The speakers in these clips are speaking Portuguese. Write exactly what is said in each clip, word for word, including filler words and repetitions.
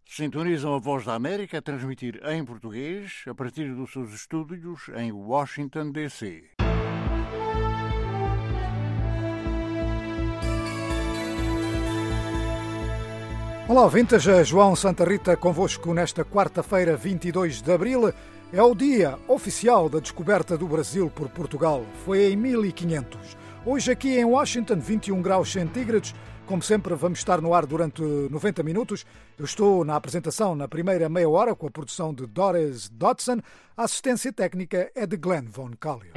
Sintonizam a Voz da América a transmitir em português a partir dos seus estúdios em Washington, D C. Olá, ouvintes, João Santa Rita convosco nesta quarta-feira, vinte e dois de abril. É o dia oficial da descoberta do Brasil por Portugal. Foi em mil e quinhentos. Hoje aqui em Washington, vinte e um graus centígrados. Como sempre, vamos estar no ar durante noventa minutos. Eu estou na apresentação na primeira meia hora com a produção de Doris Dodson. A assistência técnica é de Glenn Von Callio.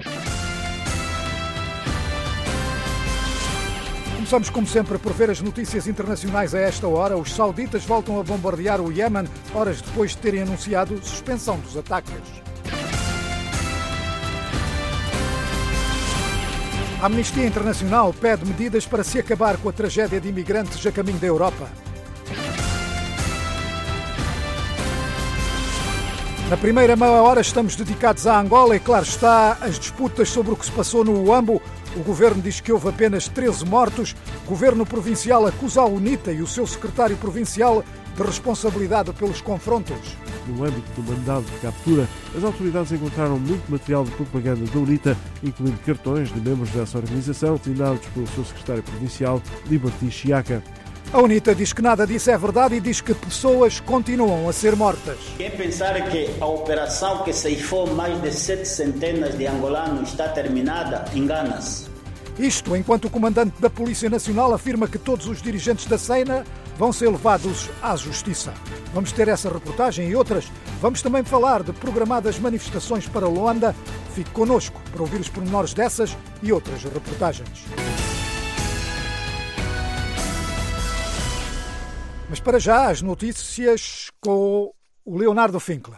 Começamos, como sempre, por ver as notícias internacionais a esta hora. Os sauditas voltam a bombardear o Iémen, horas depois de terem anunciado suspensão dos ataques. A Amnistia Internacional pede medidas para se acabar com a tragédia de imigrantes a caminho da Europa. Na primeira meia hora estamos dedicados à Angola e, claro está, as disputas sobre o que se passou no Uambo. O governo diz que houve apenas treze mortos. O governo provincial acusa a UNITA e o seu secretário provincial de responsabilidade pelos confrontos. No âmbito do mandado de captura, as autoridades encontraram muito material de propaganda da UNITA, incluindo cartões de membros dessa organização, assinados pelo seu secretário provincial, Liberty Chiaca. A UNITA diz que nada disso é verdade e diz que pessoas continuam a ser mortas. Quem pensar que a operação que ceifou mais de sete centenas de angolanos está terminada, engana-se. Isto enquanto o comandante da Polícia Nacional afirma que todos os dirigentes da SEINA vão ser levados à justiça. Vamos ter essa reportagem e outras. Vamos também falar de programadas manifestações para Luanda. Fique connosco para ouvir os pormenores dessas e outras reportagens. Mas para já, as notícias com o Leonardo Finkler.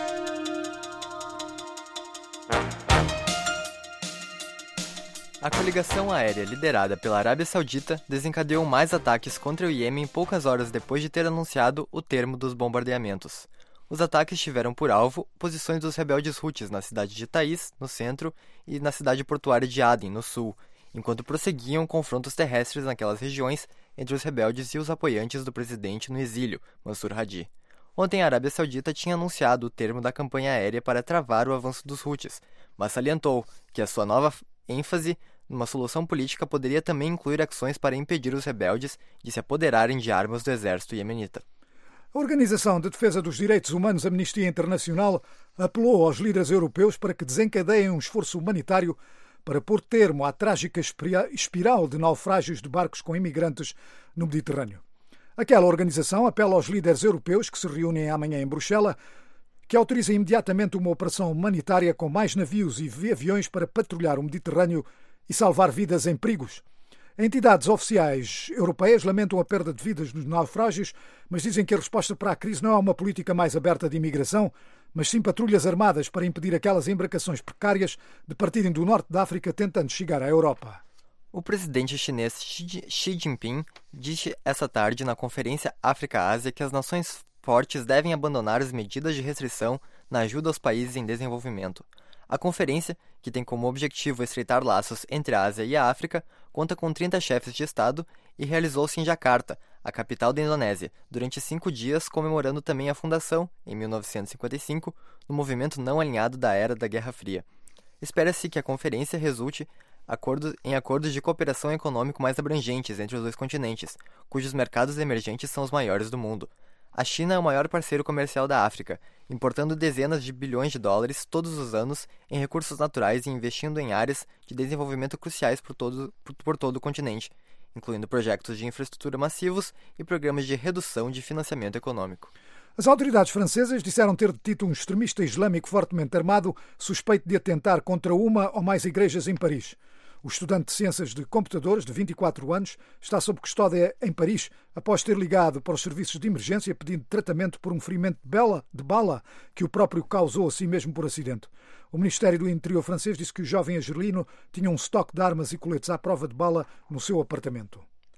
A coligação aérea liderada pela Arábia Saudita desencadeou mais ataques contra o Iêmen poucas horas depois de ter anunciado o termo dos bombardeamentos. Os ataques tiveram por alvo posições dos rebeldes Houthis na cidade de Taiz, no centro, e na cidade portuária de Aden, no sul, enquanto prosseguiam confrontos terrestres naquelas regiões entre os rebeldes e os apoiantes do presidente no exílio, Mansur Hadi. Ontem a Arábia Saudita tinha anunciado o termo da campanha aérea para travar o avanço dos Houthis, mas salientou que a sua nova ênfase numa solução política poderia também incluir ações para impedir os rebeldes de se apoderarem de armas do exército iemenita. A Organização de Defesa dos Direitos Humanos Amnistia Internacional apelou aos líderes europeus para que desencadeiem um esforço humanitário para pôr termo à trágica espiral de naufrágios de barcos com imigrantes no Mediterrâneo. Aquela organização apela aos líderes europeus que se reúnem amanhã em Bruxelas que autorizem imediatamente uma operação humanitária com mais navios e aviões para patrulhar o Mediterrâneo e salvar vidas em perigos. Entidades oficiais europeias lamentam a perda de vidas nos naufrágios, mas dizem que a resposta para a crise não é uma política mais aberta de imigração, mas sim patrulhas armadas para impedir aquelas embarcações precárias de partirem do norte da África tentando chegar à Europa. O presidente chinês Xi Jinping disse essa tarde na Conferência África-Ásia que as nações fortes devem abandonar as medidas de restrição na ajuda aos países em desenvolvimento. A conferência, que tem como objetivo estreitar laços entre a Ásia e a África, conta com trinta chefes de Estado e realizou-se em Jakarta, a capital da Indonésia, durante cinco dias, comemorando também a fundação, em mil novecentos e cinquenta e cinco, do movimento não alinhado da era da Guerra Fria. Espera-se que a conferência resulte acordo, em acordos de cooperação econômico mais abrangentes entre os dois continentes, cujos mercados emergentes são os maiores do mundo. A China é o maior parceiro comercial da África, importando dezenas de bilhões de dólares todos os anos em recursos naturais e investindo em áreas de desenvolvimento cruciais por todo, por, por todo o continente, incluindo projetos de infraestrutura massivos e programas de redução de financiamento econômico. As autoridades francesas disseram ter detido um extremista islâmico fortemente armado, suspeito de atentar contra uma ou mais igrejas em Paris. O estudante de Ciências de Computadores, de vinte e quatro anos, está sob custódia em Paris, após ter ligado para os serviços de emergência pedindo tratamento por um ferimento de bala, de bala que o próprio causou a si mesmo por acidente. O Ministério do Interior francês disse que o jovem argelino tinha um estoque de armas e coletes à prova de bala no seu apartamento.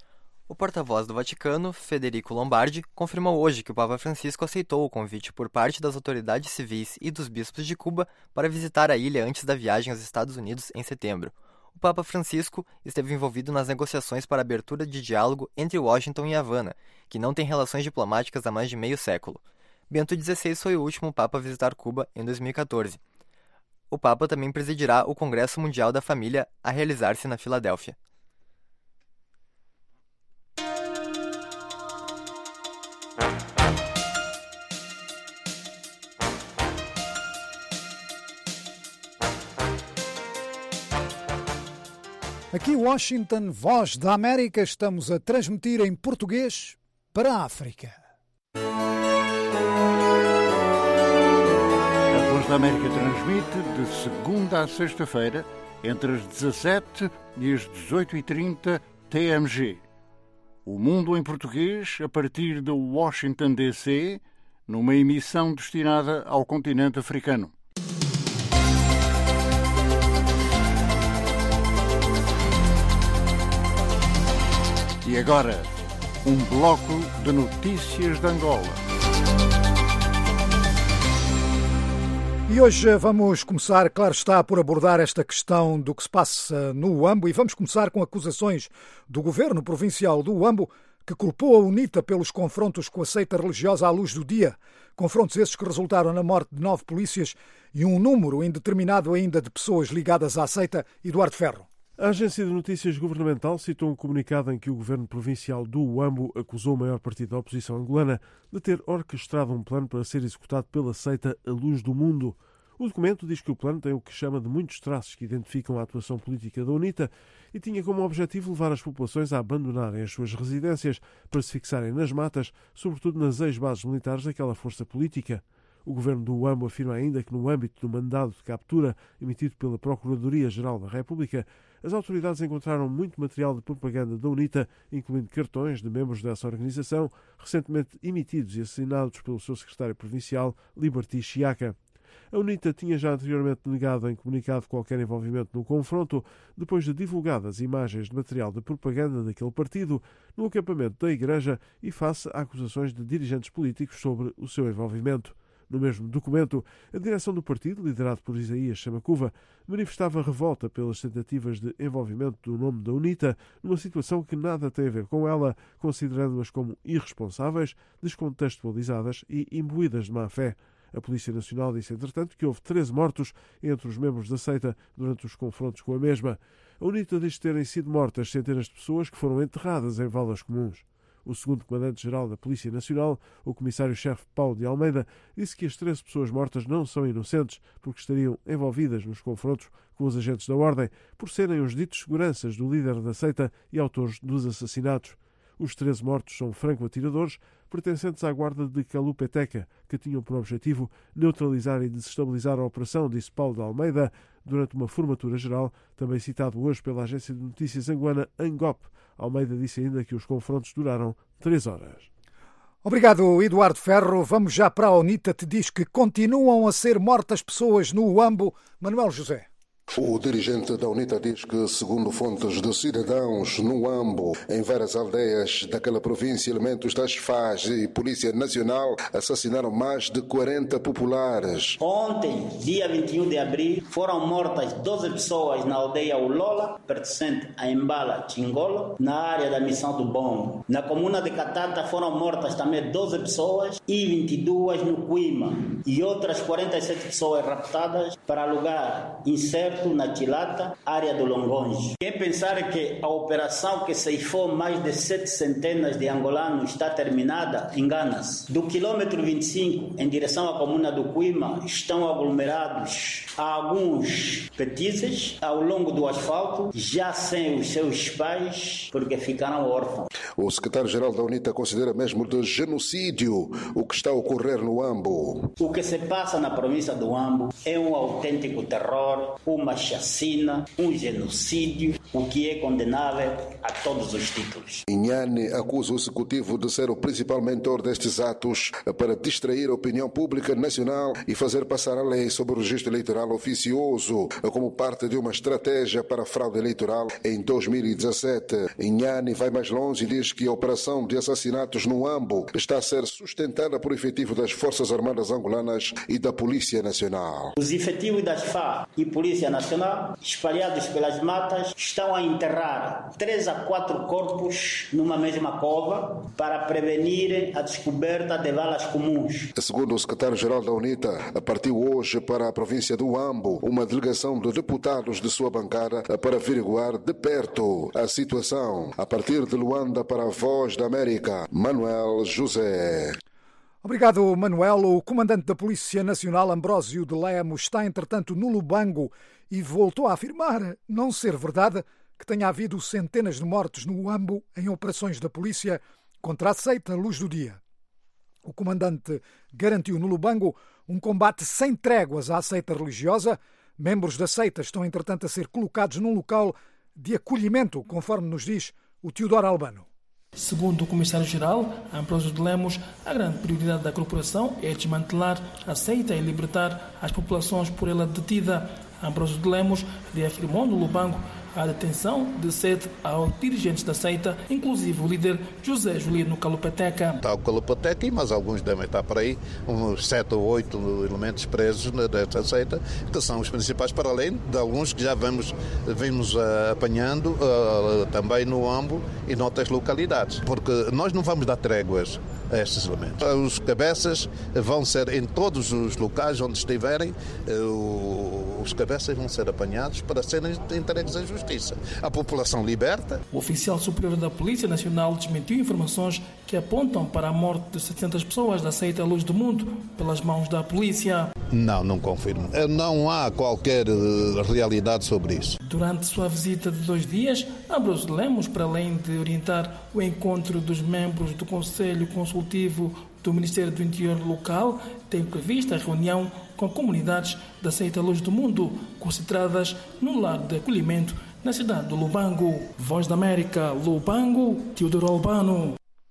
O porta-voz do Vaticano, Federico Lombardi, confirmou hoje que o Papa Francisco aceitou o convite por parte das autoridades civis e dos bispos de Cuba para visitar a ilha antes da viagem aos Estados Unidos em setembro. O Papa Francisco esteve envolvido nas negociações para a abertura de diálogo entre Washington e Havana que não tem relações diplomáticas há mais de meio século. Bento dezesseis foi o último Papa a visitar Cuba em dois mil e quatorze. O Papa também presidirá o Congresso Mundial da Família a realizar-se na Filadélfia. Aqui Washington, Voz da América, estamos a transmitir em português para a África. A Voz da América transmite de segunda a sexta-feira, entre as dezassete e as dezoito e trinta T M G. O Mundo em Português, a partir de Washington, D C, numa emissão destinada ao continente africano. E agora, um bloco de notícias de Angola. E hoje vamos começar, claro está, por abordar esta questão do que se passa no Uambo, e vamos começar com acusações do governo provincial do Uambo, que culpou a UNITA pelos confrontos com a seita religiosa à luz do dia. Confrontos esses que resultaram na morte de nove polícias e um número indeterminado ainda de pessoas ligadas à seita. Eduardo Ferro. A agência de notícias governamental citou um comunicado em que o governo provincial do Uambo acusou o maior partido da oposição angolana de ter orquestrado um plano para ser executado pela seita A Luz do Mundo. O documento diz que o plano tem o que chama de muitos traços que identificam a atuação política da UNITA e tinha como objetivo levar as populações a abandonarem as suas residências para se fixarem nas matas, sobretudo nas ex-bases militares daquela força política. O governo do Uambo afirma ainda que, no âmbito do mandado de captura emitido pela Procuradoria-Geral da República, as autoridades encontraram muito material de propaganda da UNITA, incluindo cartões de membros dessa organização, recentemente emitidos e assinados pelo seu secretário provincial, Liberty Chiaka. A UNITA tinha já anteriormente negado em comunicado qualquer envolvimento no confronto, depois de divulgadas imagens de material de propaganda daquele partido no acampamento da Igreja e face a acusações de dirigentes políticos sobre o seu envolvimento. No mesmo documento, a direção do partido, liderado por Isaías Chamacuva, manifestava revolta pelas tentativas de envolvimento do nome da UNITA numa situação que nada tem a ver com ela, considerando-as como irresponsáveis, descontextualizadas e imbuídas de má-fé. A Polícia Nacional disse, entretanto, que houve treze mortos entre os membros da seita durante os confrontos com a mesma. A UNITA diz terem sido mortas centenas de pessoas que foram enterradas em valas comuns. O segundo comandante-geral da Polícia Nacional, o comissário-chefe Paulo de Almeida, disse que as treze pessoas mortas não são inocentes porque estariam envolvidas nos confrontos com os agentes da ordem, por serem os ditos seguranças do líder da seita e autores dos assassinatos. Os treze mortos são franco-atiradores pertencentes à guarda de Calupeteca, que tinham por objetivo neutralizar e desestabilizar a operação, disse Paulo de Almeida, durante uma formatura geral, também citado hoje pela agência de notícias angolana Angop. Almeida disse ainda que os confrontos duraram três horas. Obrigado, Eduardo Ferro. Vamos já para a UNITA, te diz que continuam a ser mortas pessoas no Uambo. Manuel José. O dirigente da UNITA diz que, segundo fontes de cidadãos no Uambo, em várias aldeias daquela província, elementos das F A S e Polícia Nacional assassinaram mais de quarenta populares. Ontem, dia vinte e um de abril, foram mortas doze pessoas na aldeia Ulola, pertencente a Embala, Chingolo, na área da Missão do Bom. Na comuna de Catata foram mortas também doze pessoas e vinte e duas no Cuima. E outras quarenta e sete pessoas raptadas para lugar incerto na Tilata, área do Longonje. Quem pensar que a operação que ceifou mais de sete centenas de angolanos está terminada, engana-se. Do quilômetro vinte e cinco em direção à comuna do Cuima estão aglomerados alguns petizes ao longo do asfalto, já sem os seus pais, porque ficaram órfãos. O secretário-geral da UNITA considera mesmo de genocídio o que está a ocorrer no Uambo. O que se passa na província do Uambo é um autêntico terror, uma chacina, um genocídio, o que é condenável a todos os títulos. Inhane acusa o executivo de ser o principal mentor destes atos para distrair a opinião pública nacional e fazer passar a lei sobre o registro eleitoral oficioso como parte de uma estratégia para a fraude eleitoral em dois mil e dezassete. Inhane vai mais longe e diz que a operação de assassinatos no Uambo está a ser sustentada por efetivo das Forças Armadas angolanas e da Polícia Nacional. Os efetivos das F A R e Polícia Nacional, espalhados pelas matas, estão a enterrar três a quatro corpos numa mesma cova para prevenir a descoberta de balas comuns. Segundo o secretário-geral da UNITA, partiu hoje para a província do Huambo uma delegação de deputados de sua bancada para averiguar de perto a situação. A partir de Luanda, para a Voz da América, Manuel José. Obrigado, Manuel. O comandante da Polícia Nacional, Ambrósio de Lemos, está, entretanto, no Lubango e voltou a afirmar não ser verdade que tenha havido centenas de mortos no Huambo em operações da polícia contra a seita Luz do Dia. O comandante garantiu no Lubango um combate sem tréguas à seita religiosa. Membros da seita estão, entretanto, a ser colocados num local de acolhimento, conforme nos diz o Teodoro Albano. Segundo o comissário-geral, Ambrósio de Lemos, a grande prioridade da corporação é desmantelar a seita e libertar as populações por ela detida. Ambrósio de Lemos reafirmou no Lubango a detenção de sete dirigentes da seita, inclusive o líder José Julino Calupeteca. Está o Calupeteca, mas alguns devem estar por aí, uns sete ou oito elementos presos desta seita, que são os principais, para além de alguns que já vamos, vimos uh, apanhando uh, também no Huambo e noutras localidades, porque nós não vamos dar tréguas a estes elementos. Os cabeças vão ser, em todos os locais onde estiverem, uh, os cabeças vão ser apanhados para serem entregues à justiça. A população liberta. O oficial superior da Polícia Nacional desmentiu informações que apontam para a morte de setecentas pessoas da seita Luz do Mundo pelas mãos da polícia. Não, não confirmo. Não há qualquer realidade sobre isso. Durante sua visita de dois dias, Ambrósio de Lemos, para além de orientar o encontro dos membros do Conselho Consultivo do Ministério do Interior local, tem prevista a reunião com comunidades da seita Luz do Mundo, concentradas no lar de acolhimento na cidade do Lubango. Voz da América, Lubango, Teodoro Albano.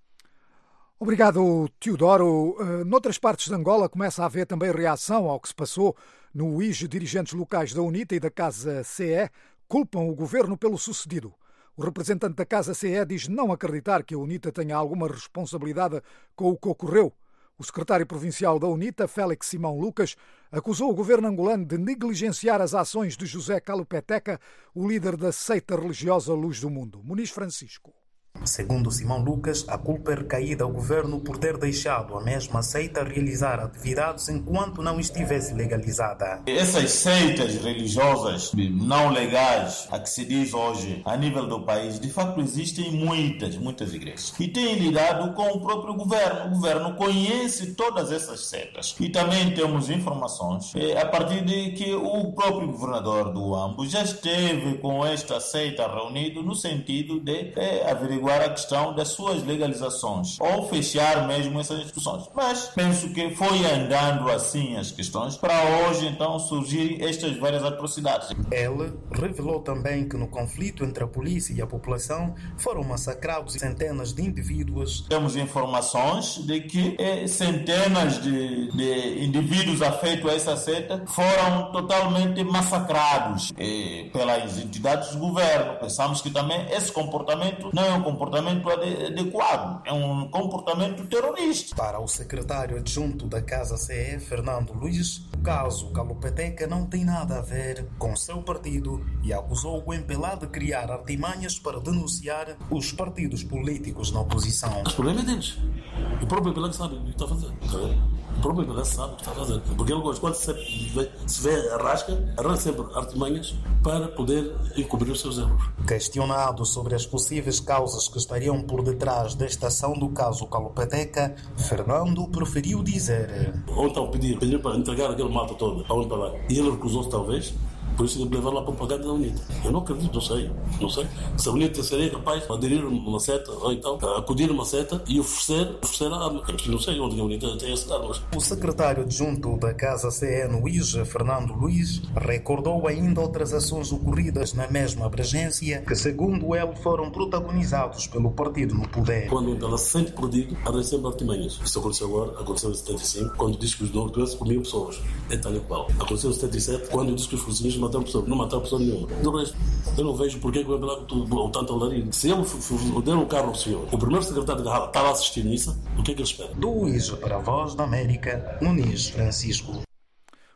Obrigado, Teodoro. Noutras partes de Angola começa a haver também reação ao que se passou no U I G. Dirigentes locais da UNITA e da Casa C E culpam o governo pelo sucedido. O representante da Casa C E diz não acreditar que a UNITA tenha alguma responsabilidade com o que ocorreu. O secretário provincial da UNITA, Félix Simão Lucas, acusou o governo angolano de negligenciar as ações de José Calupeteca, o líder da seita religiosa Luz do Mundo. Muniz Francisco. Segundo Simão Lucas, a culpa é recaída ao governo por ter deixado a mesma seita realizar atividades enquanto não estivesse legalizada. Essas seitas religiosas não legais, a que se diz hoje a nível do país, de facto existem muitas, muitas igrejas. E têm lidado com o próprio governo. O governo conhece todas essas seitas. E também temos informações a partir de que o próprio governador do Huambo já esteve com esta seita reunido no sentido de é, averiguar a questão das suas legalizações ou fechar mesmo essas discussões. Mas penso que foi andando assim as questões para hoje então surgirem estas várias atrocidades. Ele revelou também que no conflito entre a polícia e a população foram massacrados centenas de indivíduos. Temos informações de que eh, centenas de, de indivíduos afeitos a essa seta foram totalmente massacrados eh, pelas entidades do governo. Pensamos que também esse comportamento não é um comportamento adequado, é um comportamento terrorista. Para o secretário adjunto da Casa C E, Fernando Luiz, o caso Calupeteca não tem nada a ver com seu partido e acusou o M P L A de criar artimanhas para denunciar os partidos políticos na oposição. O problema é deles. O próprio M P L A sabe o que está a fazer. O próprio M P L A sabe o que está a fazer. Porque ele gosta, quando se vê, se vê arrasca, arranja sempre artimanhas para poder encobrir os seus erros. Questionado sobre as possíveis causas que estariam por detrás desta ação do caso Calupeteca, Fernando preferiu dizer: ou então pedir, pedir para entregar aquele mato todo ao M P L A e ele recusou-se talvez. Por isso ele levou lá a propaganda da UNITA. Eu não acredito, não sei. Não sei. Se a UNITA seria capaz de aderir uma seta, ou então acudir uma seta e oferecer, oferecer a arma. Eu não sei onde a UNITA tem essa arma. O secretário adjunto da Casa C E no I G, Fernando Luiz, recordou ainda outras ações ocorridas na mesma abrangência que, segundo ele, foram protagonizados pelo partido no poder. Quando ela se sente perdido, arranja sempre artimanhas. Isso aconteceu agora, aconteceu em setenta e cinco, quando diz que os norte-grandes comiam pessoas. É tal e qual. Aconteceu em setenta e sete, quando diz que os fuzis mataram pessoas, não mataram pessoa nenhuma. Do resto, eu não vejo porque que vai lá com tanto alarido. Se ele der um carro ao senhor, o primeiro secretário de Garra está lá a assistir nisso, o que é que ele espera? Do I G para a Voz da América, Muniz Francisco.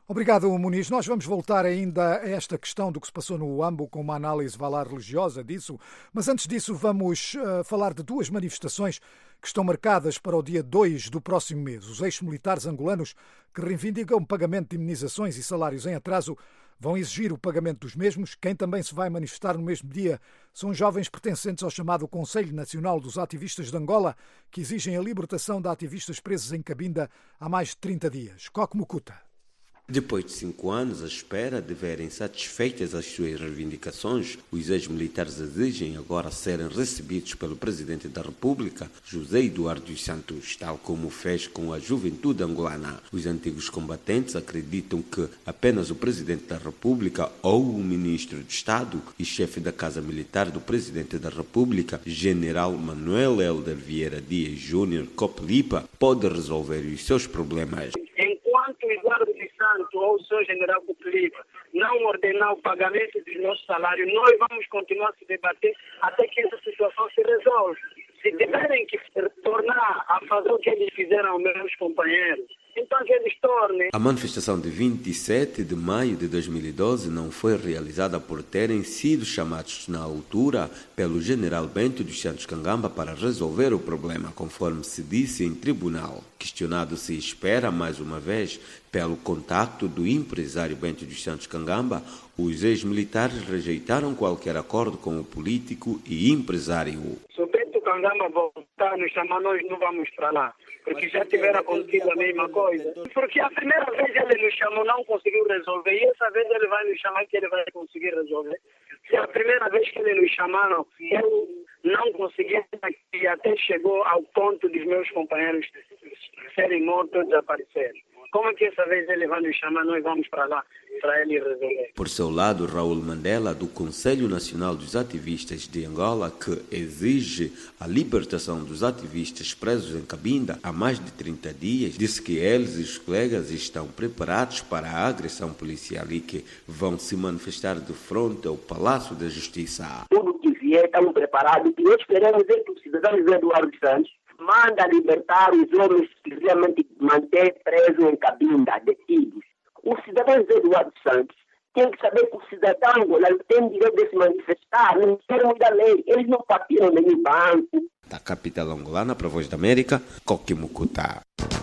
Obrigado, Muniz. Nós vamos voltar ainda a esta questão do que se passou no Uambo com uma análise vá lá religiosa disso, mas antes disso vamos uh, falar de duas manifestações que estão marcadas para o dia dois do próximo mês. Os ex-militares angolanos que reivindicam pagamento de indemnizações e salários em atraso vão exigir o pagamento dos mesmos. Quem também se vai manifestar no mesmo dia são jovens pertencentes ao chamado Conselho Nacional dos Ativistas de Angola, que exigem a libertação de ativistas presos em Cabinda há mais de trinta dias. Coque Mucuta. Depois de cinco anos à espera de verem satisfeitas as suas reivindicações, os ex-militares exigem agora serem recebidos pelo Presidente da República, José Eduardo dos Santos, tal como fez com a juventude angolana. Os antigos combatentes acreditam que apenas o Presidente da República ou o Ministro de Estado e chefe da Casa Militar do Presidente da República, General Manuel Helder Vieira Dias Júnior Coplipa, pode resolver os seus problemas. Enquanto Eduardo dos Santos ou o seu general Coplipa não ordenar o pagamento dos nossos salários, nós vamos continuar a se debater até que essa situação se resolva. Se tiverem que tornar a fazer o que eles fizeram aos meus companheiros, então que eles tornem. A manifestação de vinte e sete de maio de dois mil e doze não foi realizada por terem sido chamados na altura pelo general Bento dos Santos Kangamba para resolver o problema, conforme se disse em tribunal. Questionado se espera, mais uma vez, pelo contacto do empresário Bento dos Santos Kangamba, os ex-militares rejeitaram qualquer acordo com o político e empresário. Se o Bento Kangamba voltar a nos chamar, nós não vamos para lá, porque já tiveram acontecido a mesma coisa. Porque a primeira vez ele nos chamou, não conseguiu resolver, e essa vez ele vai nos chamar que ele vai conseguir resolver. Se a primeira vez que ele nos chamaram, eu não consegui, e até chegou ao ponto dos meus companheiros serem mortos ou desaparecerem. Como é que essa vez ele vai nos chamar, nós vamos para lá, para ele resolver? Por seu lado, Raul Mandela, do Conselho Nacional dos Ativistas de Angola, que exige a libertação dos ativistas presos em Cabinda há mais de trinta dias, disse que eles e os colegas estão preparados para a agressão policial e que vão se manifestar de frente ao Palácio da Justiça. Tudo que vier, estamos preparados e esperamos ver que o cidadão Eduardo Santos manda libertar os homens que realmente mantêm presos em Cabinda, detidos. O cidadão Eduardo Santos tem que saber que o cidadão angolano tem direito de se manifestar, não termos da lei. Eles não partiram nenhum banco. Da capital angolana, para a Voz da América, Coque Mucuta.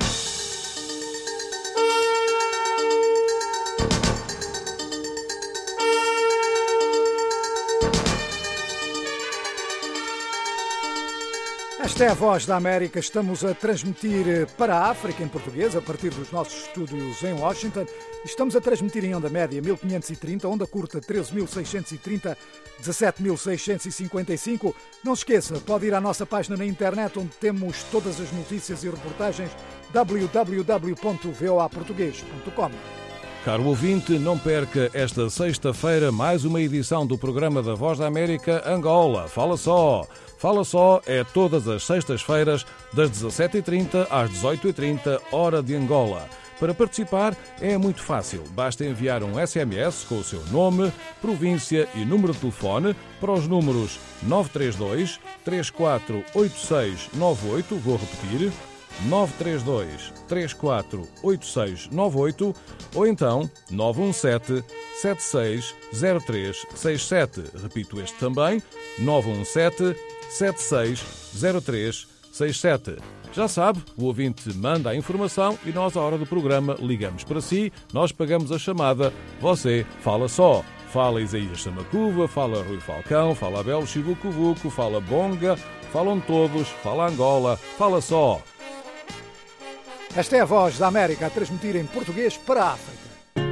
Esta é a Voz da América. Estamos a transmitir para a África em português, a partir dos nossos estúdios em Washington. Estamos a transmitir em onda média mil quinhentos e trinta, onda curta treze mil seiscentos e trinta, dezassete mil seiscentos e cinquenta e cinco. Não se esqueça, pode ir à nossa página na internet, onde temos todas as notícias e reportagens, w w w ponto voa português ponto com. Caro ouvinte, não perca esta sexta-feira mais uma edição do programa da Voz da América Angola. Fala só! Fala só é todas as sextas-feiras, das dezassete e trinta às dezoito e trinta, hora de Angola. Para participar é muito fácil. Basta enviar um S M S com o seu nome, província e número de telefone para os números nove três dois, três quatro oito seis nove oito, vou repetir, nove três dois, três quatro oito seis nove oito, ou então nove um sete, sete seis zero três seis sete. Repito este também, nove um sete, sete seis zero três seis sete. Já sabe, o ouvinte manda a informação e nós, à hora do programa, ligamos para si, nós pagamos a chamada, você fala só. Fala Isaías Samacuva, fala Rui Falcão, fala Abel Chivucovuco, fala Bonga, falam todos, fala Angola, fala só. Esta é a Voz da América a transmitir em português para a África.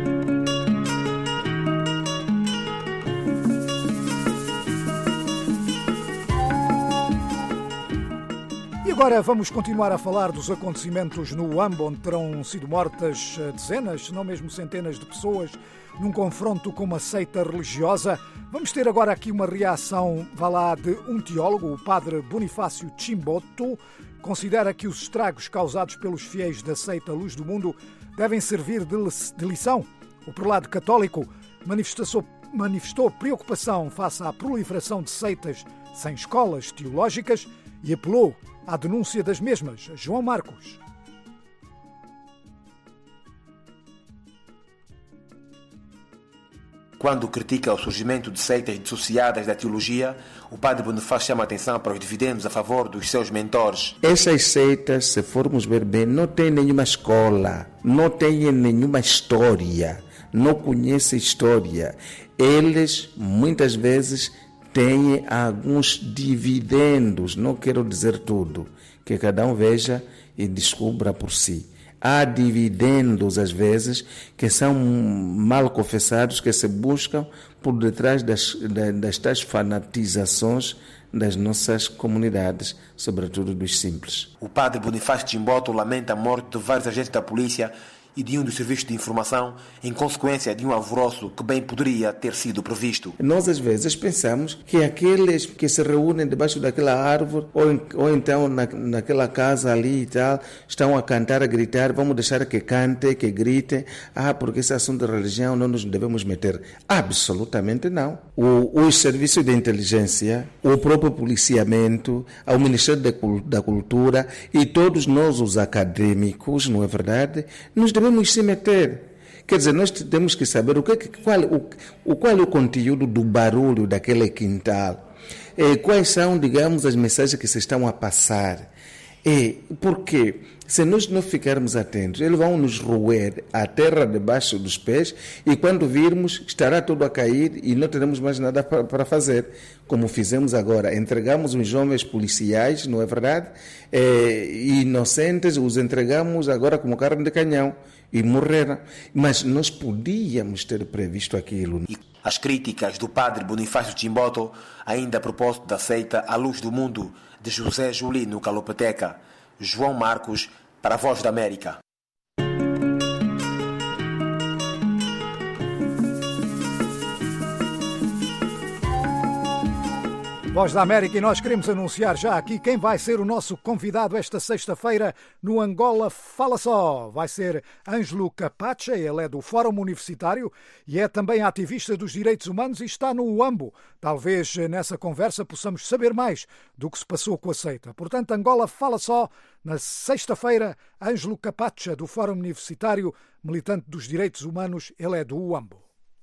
E agora vamos continuar a falar dos acontecimentos no Uambo, onde terão sido mortas dezenas, se não mesmo centenas de pessoas, num confronto com uma seita religiosa. Vamos ter agora aqui uma reação, vá lá, de um teólogo, o padre Bonifácio Chimboto. Considera que os estragos causados pelos fiéis da seita Luz do Mundo devem servir de lição. O prelado católico manifestou, manifestou preocupação face à proliferação de seitas sem escolas teológicas e apelou à denúncia das mesmas. João Marcos. Quando critica o surgimento de seitas dissociadas da teologia, o padre Bonifácio chama a atenção para os dividendos a favor dos seus mentores. Essas seitas, se formos ver bem, não têm nenhuma escola, não têm nenhuma história, não conhecem história. Eles, muitas vezes, têm alguns dividendos, não quero dizer tudo, que cada um veja e descubra por si. Há dividendos, às vezes, que são mal confessados, que se buscam por detrás das, das tais fanatizações das nossas comunidades, sobretudo dos simples. O padre Bonifácio Chimboto lamenta a morte de vários agentes da polícia e de um dos serviços de informação em consequência de um alvoroço que bem poderia ter sido previsto. Nós, às vezes, pensamos que aqueles que se reúnem debaixo daquela árvore ou, ou então na, naquela casa ali e tal, estão a cantar, a gritar, vamos deixar que cante, que grite, ah, porque esse assunto de religião não nos devemos meter. Absolutamente não. O, os serviços de inteligência, o próprio policiamento, o Ministério da Cultura e todos nós, os acadêmicos, não é verdade, nos devemos se meter. Quer dizer, nós temos que saber o que, qual, o, o, qual é o conteúdo do barulho daquele quintal, e quais são, digamos, as mensagens que se estão a passar. E porque se nós não ficarmos atentos, eles vão nos roer a terra debaixo dos pés e quando virmos estará tudo a cair e não teremos mais nada para fazer. Como fizemos agora, entregamos os homens policiais, não é verdade? É, inocentes, os entregamos agora como carne de canhão e morreram. Mas nós podíamos ter previsto aquilo. As críticas do padre Bonifácio Chimboto, ainda a propósito da seita A Luz do Mundo, de José Julino Calopeteca. João Marcos, para a Voz da América. Voz da América, e nós queremos anunciar já aqui quem vai ser o nosso convidado esta sexta-feira no Angola Fala Só. Vai ser Ângelo Capace, ele é do Fórum Universitário e é também ativista dos direitos humanos e está no UAMBO. Talvez nessa conversa possamos saber mais do que se passou com a seita. Portanto, Angola Fala Só, na sexta-feira, Ângelo Capace, do Fórum Universitário, militante dos direitos humanos, ele é do UAMBO.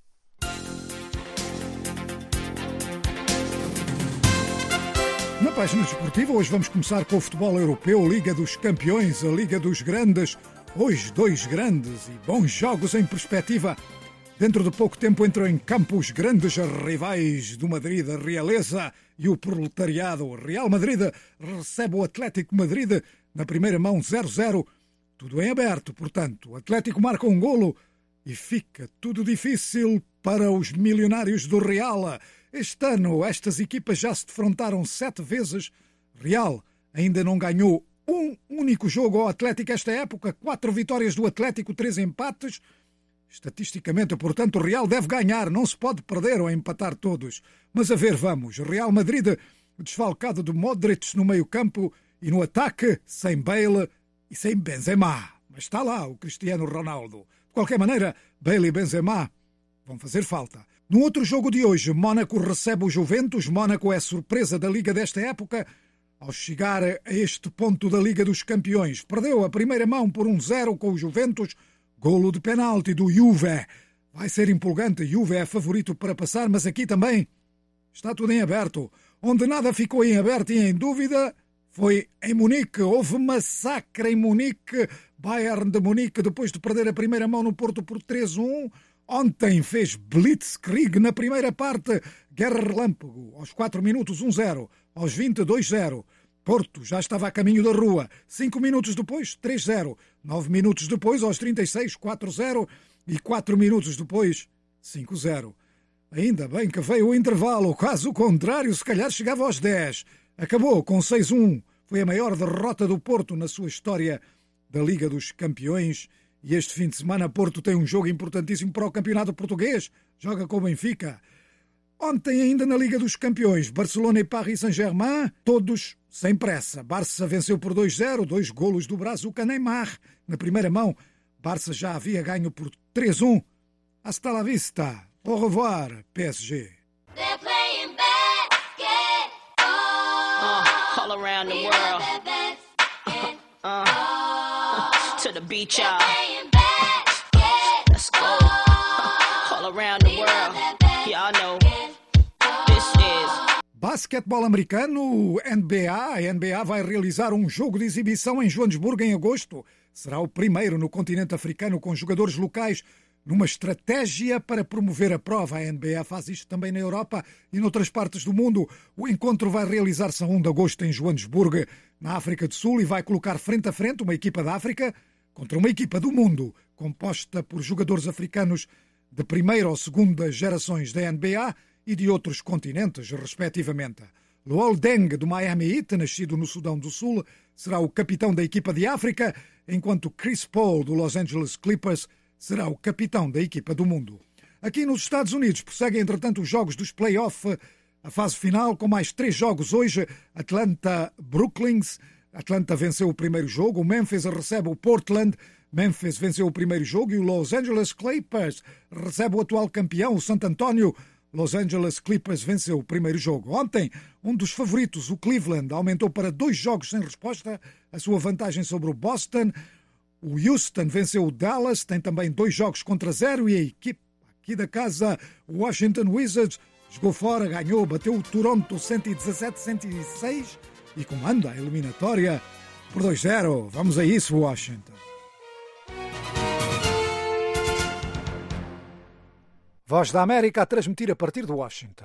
Na página desportiva, hoje vamos começar com o futebol europeu, Liga dos Campeões, a Liga dos Grandes. Hoje, dois grandes e bons jogos em perspectiva. Dentro de pouco tempo entram em campo os grandes rivais do Madrid, a Realeza e o Proletariado. O Real Madrid recebe o Atlético Madrid na primeira mão zero a zero. Tudo em aberto, portanto. O Atlético marca um golo e fica tudo difícil para os milionários do Real. Este ano, estas equipas já se defrontaram sete vezes. Real ainda não ganhou um único jogo ao Atlético esta época. Quatro vitórias do Atlético, três empates. Estatisticamente, portanto, o Real deve ganhar. Não se pode perder ou empatar todos. Mas a ver, vamos. Real Madrid desfalcado de Modric no meio-campo e no ataque, sem Bale e sem Benzema. Mas está lá o Cristiano Ronaldo. De qualquer maneira, Bale e Benzema vão fazer falta. No outro jogo de hoje, Mónaco recebe o Juventus. Mónaco é surpresa da Liga desta época ao chegar a este ponto da Liga dos Campeões. Perdeu a primeira mão por um zero com o Juventus. Golo de penalti do Juve. Vai ser empolgante. Juve é favorito para passar, mas aqui também está tudo em aberto. Onde nada ficou em aberto e em dúvida foi em Munique. Houve massacre em Munique. Bayern de Munique, depois de perder a primeira mão no Porto por três a um. Ontem fez blitzkrieg na primeira parte. Guerra relâmpago. Aos quatro minutos, um a zero. Aos vinte, dois a zero. Porto já estava a caminho da rua. cinco minutos depois, três a zero. nove minutos depois, aos trinta e seis, quatro a zero. E quatro minutos depois, cinco a zero. Ainda bem que veio o intervalo. Caso contrário, se calhar chegava aos dez. Acabou com seis a um. Foi a maior derrota do Porto na sua história da Liga dos Campeões. E este fim de semana Porto tem um jogo importantíssimo para o campeonato português. Joga com o Benfica. Ontem ainda na Liga dos Campeões, Barcelona e Paris Saint-Germain, todos sem pressa. Barça venceu por dois a zero, dois golos do Brazuca Neymar. Na primeira mão, Barça já havia ganho por três a um. Hasta la vista. Au revoir, P S G. They're playing basketball uh, all around the world. Uh, uh, to the beach, y'all. Let's go. All all around the world. Y'all know this is. Basquetebol americano, N B A. A N B A vai realizar um jogo de exibição em Joanesburgo em agosto. Será o primeiro no continente africano com jogadores locais numa estratégia para promover a prova. A N B A faz isto também na Europa e noutras partes do mundo. O encontro vai realizar-se a primeiro de agosto em Joanesburgo, na África do Sul, e vai colocar frente a frente uma equipa da África contra uma equipa do mundo, composta por jogadores africanos de primeira ou segunda gerações da N B A e de outros continentes, respectivamente. Luol Deng, do Miami Heat, nascido no Sudão do Sul, será o capitão da equipa de África, enquanto Chris Paul, do Los Angeles Clippers, será o capitão da equipa do mundo. Aqui nos Estados Unidos prosseguem, entretanto, os jogos dos play-off, a fase final, com mais três jogos hoje. Atlanta-Brooklyns. Atlanta venceu o primeiro jogo. O Memphis recebe o Portland. Memphis venceu o primeiro jogo. E o Los Angeles Clippers recebe o atual campeão, o San Antonio. Los Angeles Clippers venceu o primeiro jogo. Ontem, um dos favoritos, o Cleveland, aumentou para dois jogos sem resposta a sua vantagem sobre o Boston. O Houston venceu o Dallas, tem também dois jogos contra zero, e a equipe aqui da casa, o Washington Wizards, jogou fora, ganhou, bateu o Toronto cento e dezassete a cento e seis e comanda a eliminatória por dois a zero. Vamos a isso, Washington. Voz da América a transmitir a partir de Washington.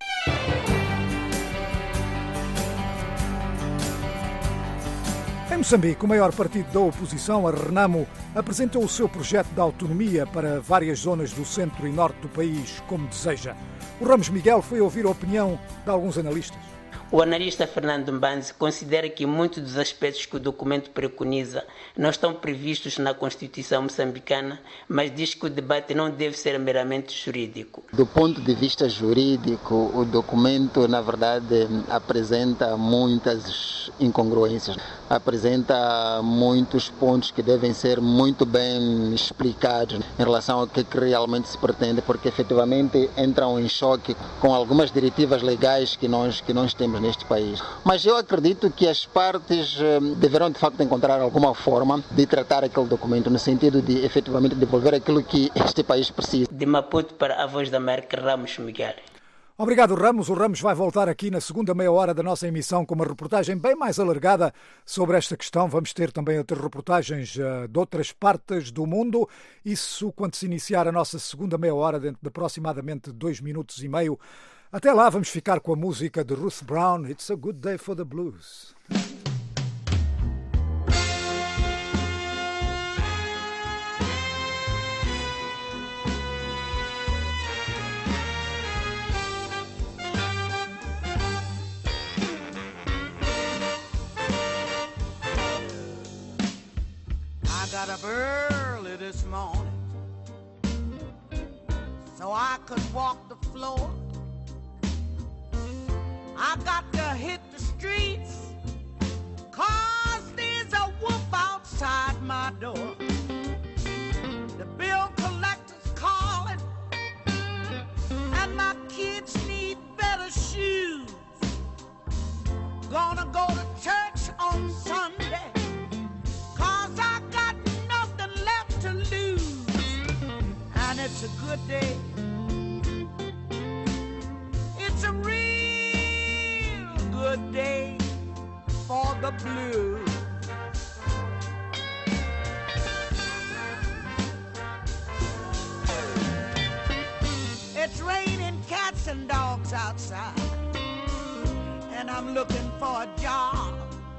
Em Moçambique, o maior partido da oposição, a Renamo, apresentou o seu projeto de autonomia para várias zonas do centro e norte do país, como deseja. O Ramos Miguel foi ouvir a opinião de alguns analistas. O analista Fernando Mbanzi considera que muitos dos aspectos que o documento preconiza não estão previstos na Constituição moçambicana, mas diz que o debate não deve ser meramente jurídico. Do ponto de vista jurídico, o documento, na verdade, apresenta muitas incongruências, apresenta muitos pontos que devem ser muito bem explicados em relação ao que realmente se pretende, porque efetivamente entram em choque com algumas diretivas legais que nós, que nós temos neste país. Mas eu acredito que as partes deverão de facto encontrar alguma forma de tratar aquele documento no sentido de efetivamente devolver aquilo que este país precisa. De Maputo para a Voz da América, Ramos Miguel. Obrigado, Ramos. O Ramos vai voltar aqui na segunda meia hora da nossa emissão com uma reportagem bem mais alargada sobre esta questão. Vamos ter também outras reportagens uh, de outras partes do mundo. Isso quando se iniciar a nossa segunda meia hora, dentro de aproximadamente dois minutos e meio. Até lá, vamos ficar com a música de Ruth Brown, It's a Good Day for the Blues. I got up early this morning so I could walk the floor. I got to hit the streets, cause there's a wolf outside my door. The bill collector's calling, and my kids need better shoes. Gonna go to church on Sunday, cause I got nothing left to lose. And it's a good day. It's a real good day for the blues. It's raining cats and dogs outside, and I'm looking for a job.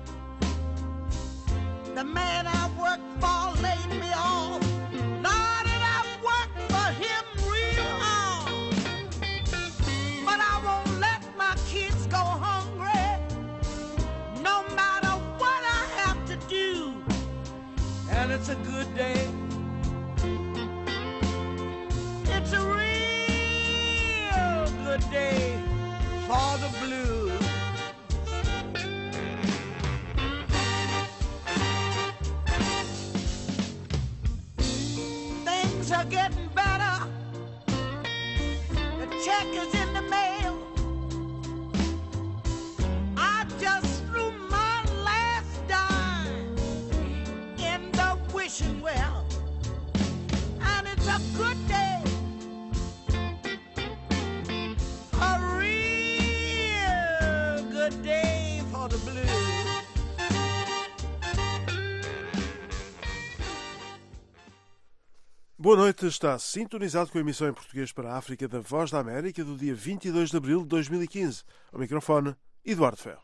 The man I work for laid me off. Lord, and I've worked for him real hard, but I won't let my kids go hungry. No matter what I have to do, and it's a good day. It's a real good day for the blues. Things are getting better. The check is in the mail. I just threw my last dime in the wishing well, and it's a good day Boa noite, está sintonizado com a emissão em português para a África da Voz da América do dia vinte e dois de abril de dois mil e quinze. Ao microfone, Eduardo Ferro.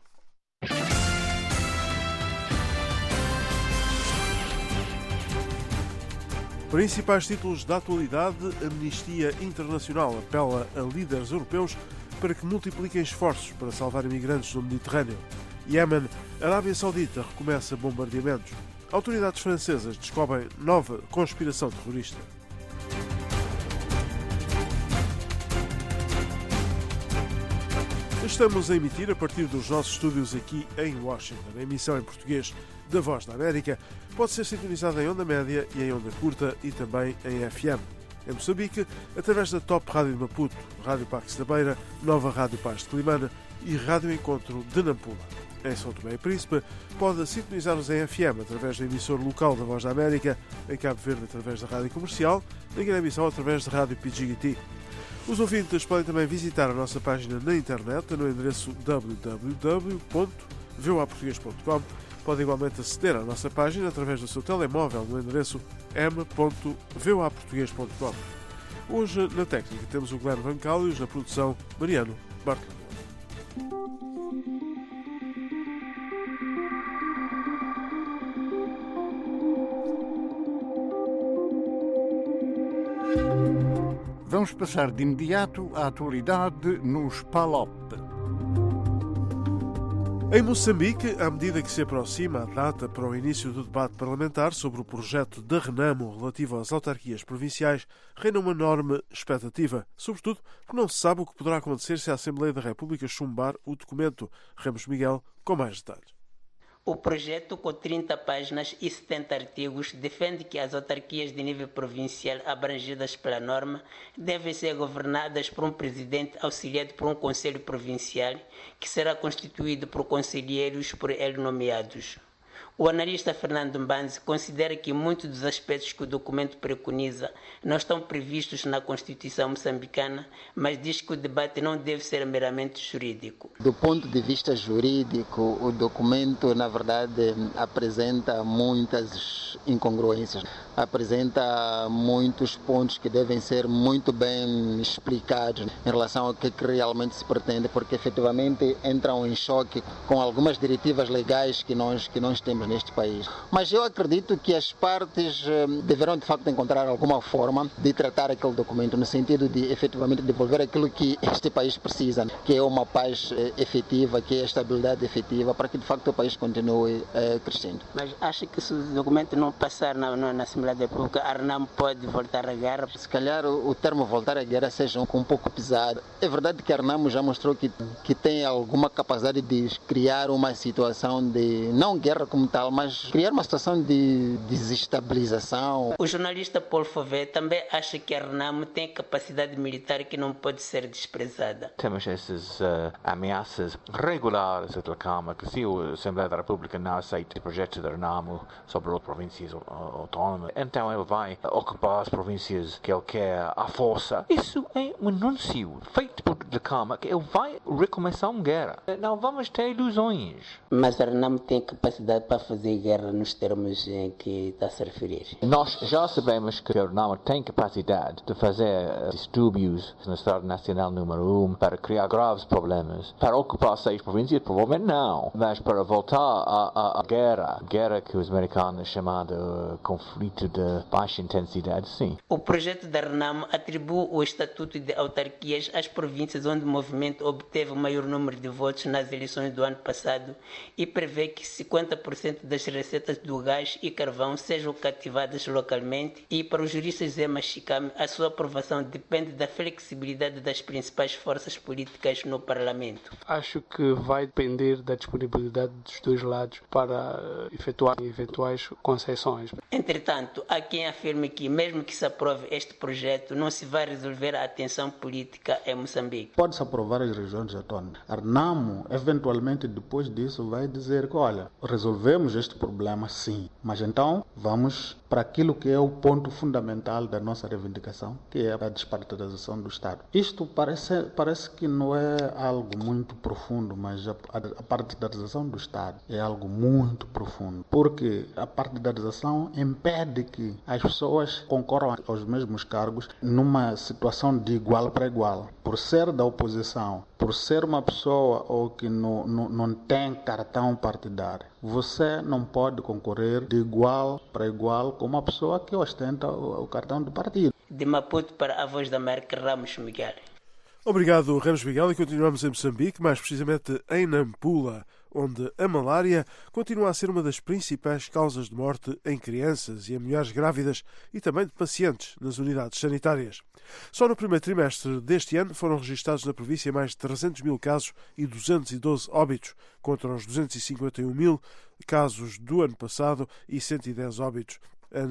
Principais títulos da atualidade: Amnistia Internacional apela a líderes europeus para que multipliquem esforços para salvar imigrantes no Mediterrâneo. Iémen, Arábia Saudita recomeça bombardeamentos. Autoridades francesas descobrem nova conspiração terrorista. Estamos a emitir a partir dos nossos estúdios aqui em Washington. A emissão em português da Voz da América pode ser sintonizada em onda média e em onda curta e também em F M. Em Moçambique, através da Top Rádio de Maputo, Rádio Pax da Beira, Nova Rádio Paz de Climana e Rádio Encontro de Nampula. Em São Tomé e Príncipe, pode sintonizar-nos em F M através da emissora local da Voz da América, em Cabo Verde através da Rádio Comercial, em Guiné-Bissau através da Rádio P G T. Os ouvintes podem também visitar a nossa página na internet no endereço w w w ponto v o a português ponto com. Podem igualmente aceder à nossa página através do seu telemóvel no endereço m ponto v o a português ponto com. Hoje, na técnica, temos o Glenn Vancálios, na produção, Mariano Bartolomeu. Vamos passar de imediato à atualidade nos P A L O P. Em Moçambique, à medida que se aproxima a data para o início do debate parlamentar sobre o projeto da Renamo relativo às autarquias provinciais, reina uma enorme expectativa, sobretudo porque não se sabe o que poderá acontecer se a Assembleia da República chumbar o documento. Ramos Miguel, com mais detalhes. O projeto, com trinta páginas e setenta artigos, defende que as autarquias de nível provincial abrangidas pela norma devem ser governadas por um presidente auxiliado por um conselho provincial, que será constituído por conselheiros por ele nomeados. O analista Fernando Mbanzi considera que muitos dos aspectos que o documento preconiza não estão previstos na Constituição moçambicana, mas diz que o debate não deve ser meramente jurídico. Do ponto de vista jurídico, o documento, na verdade, apresenta muitas incongruências, apresenta muitos pontos que devem ser muito bem explicados em relação ao que realmente se pretende, porque efetivamente entram em choque com algumas diretivas legais que nós, que nós temos neste país. Mas eu acredito que as partes deverão de facto encontrar alguma forma de tratar aquele documento no sentido de efetivamente devolver aquilo que este país precisa, que é uma paz efetiva, que é a estabilidade efetiva, para que de facto o país continue eh, crescendo. Mas acha que se o documento não passar na, na, na Assembleia da República, a Renamo pode voltar à guerra? Se calhar o, o termo voltar à guerra seja um, um pouco pesado. É verdade que a Renamo já mostrou que, que tem alguma capacidade de criar uma situação de, não guerra como tal, mas criar uma situação de desestabilização. O jornalista Paulo Fové também acha que a Renamo tem capacidade militar que não pode ser desprezada. Temos essas uh, ameaças regulares da Câmara, que se a Assembleia da República não aceita o projeto da Renamo sobre as províncias autónomas, então ele vai ocupar as províncias que ele quer à força. Isso é um anúncio feito por da Câmara que ele vai recomeçar uma guerra. Não vamos ter ilusões. Mas a Renamo tem capacidade para fazer guerra nos termos em que está a se referir. Nós já sabemos que a Renamo tem capacidade de fazer distúrbios no Estado Nacional número um para criar graves problemas. Para ocupar seis províncias, provavelmente não. Mas para voltar à, à, à guerra, guerra que os americanos chamam de uh, conflito de baixa intensidade, sim. O projeto da Renamo atribui o estatuto de autarquias às províncias onde o movimento obteve o maior número de votos nas eleições do ano passado e prevê que cinquenta por cento das receitas do gás e carvão sejam cativadas localmente, e para o jurista José Machicame a sua aprovação depende da flexibilidade das principais forças políticas no Parlamento. Acho que vai depender da disponibilidade dos dois lados para efetuar eventuais concessões. Entretanto, há quem afirme que mesmo que se aprove este projeto, não se vai resolver a tensão política em Moçambique. Pode-se aprovar as regiões autónomas. A Renamo, eventualmente, depois disso, vai dizer que, olha, resolvemos este problema sim, mas então vamos para aquilo que é o ponto fundamental da nossa reivindicação, que é a despartidização do Estado. Isto parece, parece que não é algo muito profundo, mas a, a, a partidarização do Estado é algo muito profundo, porque a partidarização impede que as pessoas concorram aos mesmos cargos numa situação de igual para igual. Por ser da oposição, por ser uma pessoa ou que não, não, não tem cartão partidário, você não pode concorrer de igual para igual com uma pessoa que ostenta o, o cartão do partido. De Maputo para a Voz da América, Ramos Miguel. Obrigado, Ramos Miguel, e continuamos em Moçambique, mais precisamente em Nampula, onde a malária continua a ser uma das principais causas de morte em crianças e em mulheres grávidas e também de pacientes nas unidades sanitárias. Só no primeiro trimestre deste ano foram registados na província mais de trezentos mil casos e duzentos e doze óbitos, contra os duzentos e cinquenta e um mil casos do ano passado e cento e dez óbitos.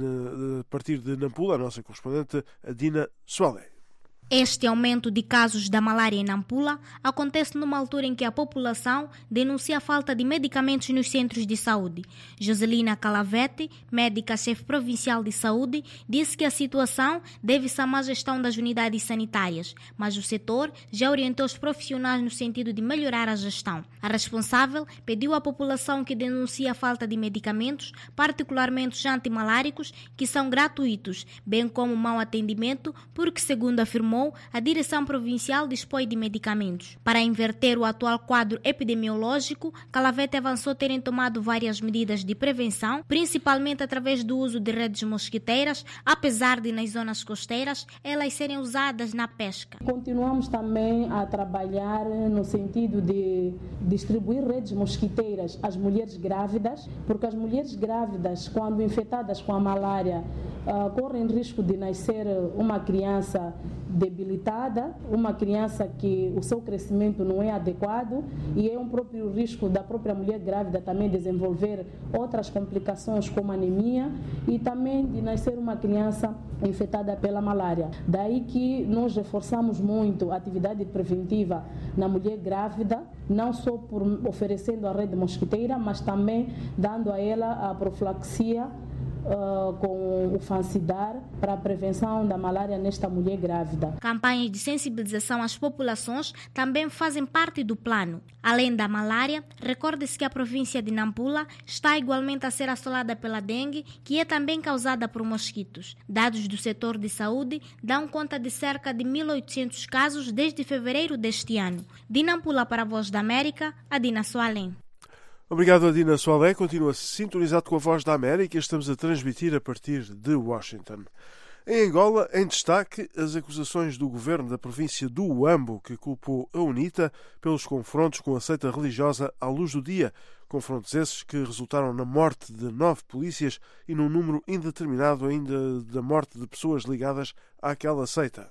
A partir de Nampula, a nossa correspondente, Adina Soalé. Este aumento de casos da malária em Nampula acontece numa altura em que a população denuncia a falta de medicamentos nos centros de saúde. Joselina Calavete, médica-chefe provincial de saúde, disse que a situação deve-se à má gestão das unidades sanitárias, mas o setor já orientou os profissionais no sentido de melhorar a gestão. A responsável pediu à população que denuncia a falta de medicamentos, particularmente os antimaláricos, que são gratuitos, bem como mau atendimento, porque, segundo afirmou, a direção provincial dispõe de medicamentos. Para inverter o atual quadro epidemiológico, Calavete avançou terem tomado várias medidas de prevenção, principalmente através do uso de redes mosquiteiras, apesar de nas zonas costeiras elas serem usadas na pesca. Continuamos também a trabalhar no sentido de distribuir redes mosquiteiras às mulheres grávidas, porque as mulheres grávidas, quando infectadas com a malária, uh, correm risco de nascer uma criança debilitada, uma criança que o seu crescimento não é adequado, e é um próprio risco da própria mulher grávida também desenvolver outras complicações como anemia e também de nascer uma criança infectada pela malária. Daí que nós reforçamos muito a atividade preventiva na mulher grávida, não só por oferecendo a rede mosquiteira, mas também dando a ela a profilaxia Uh, com o Fansidar para a prevenção da malária nesta mulher grávida. Campanhas de sensibilização às populações também fazem parte do plano. Além da malária, recorde-se que a província de Nampula está igualmente a ser assolada pela dengue, que é também causada por mosquitos. Dados do setor de saúde dão conta de cerca de mil e oitocentos casos desde fevereiro deste ano. De Nampula para a Voz da América, Adina Soalém. Obrigado, Adina Soalé. Continua-se sintonizado com a Voz da América. Estamos a transmitir a partir de Washington. Em Angola, em destaque, as acusações do governo da província do Uambo, que culpou a UNITA pelos confrontos com a seita religiosa à luz do dia. Confrontos esses que resultaram na morte de nove polícias e num número indeterminado ainda da morte de pessoas ligadas àquela seita.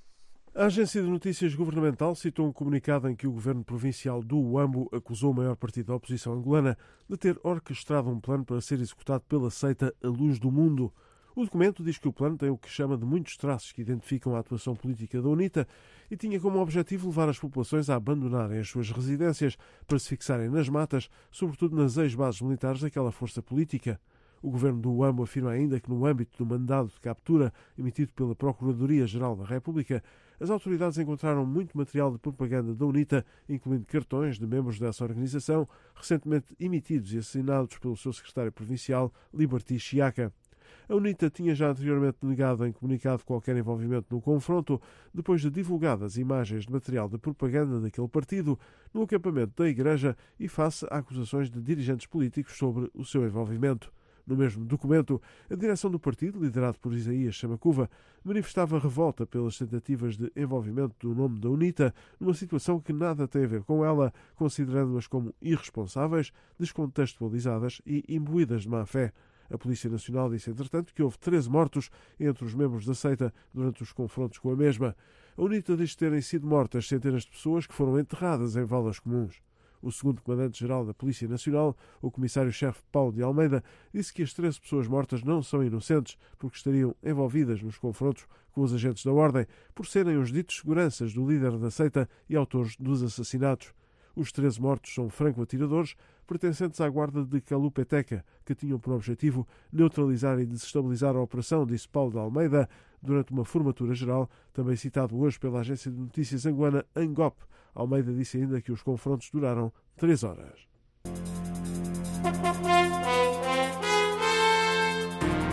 A agência de notícias governamental citou um comunicado em que o governo provincial do Uambo acusou o maior partido da oposição angolana de ter orquestrado um plano para ser executado pela seita A Luz do Mundo. O documento diz que o plano tem o que chama de muitos traços que identificam a atuação política da UNITA e tinha como objetivo levar as populações a abandonarem as suas residências para se fixarem nas matas, sobretudo nas ex-bases militares daquela força política. O governo do Uambo afirma ainda que, no âmbito do mandado de captura emitido pela Procuradoria-Geral da República, as autoridades encontraram muito material de propaganda da UNITA, incluindo cartões de membros dessa organização, recentemente emitidos e assinados pelo seu secretário provincial, Liberty Chiaca. A UNITA tinha já anteriormente negado em comunicado qualquer envolvimento no confronto, depois de divulgadas imagens de material de propaganda daquele partido no acampamento da Igreja e face a acusações de dirigentes políticos sobre o seu envolvimento. No mesmo documento, a direção do partido, liderado por Isaías Chamacuva, manifestava revolta pelas tentativas de envolvimento do nome da UNITA numa situação que nada tem a ver com ela, considerando-as como irresponsáveis, descontextualizadas e imbuídas de má-fé. A Polícia Nacional disse, entretanto, que houve treze mortos entre os membros da seita durante os confrontos com a mesma. A UNITA diz terem sido mortas centenas de pessoas que foram enterradas em valas comuns. O segundo comandante-geral da Polícia Nacional, o comissário-chefe Paulo de Almeida, disse que as treze pessoas mortas não são inocentes porque estariam envolvidas nos confrontos com os agentes da ordem por serem os ditos seguranças do líder da seita e autores dos assassinatos. Os treze mortos são franco-atiradores pertencentes à guarda de Calupeteca, que tinham por objetivo neutralizar e desestabilizar a operação, disse Paulo de Almeida, durante uma formatura geral, também citado hoje pela agência de notícias angolana Angop. Almeida disse ainda que os confrontos duraram três horas.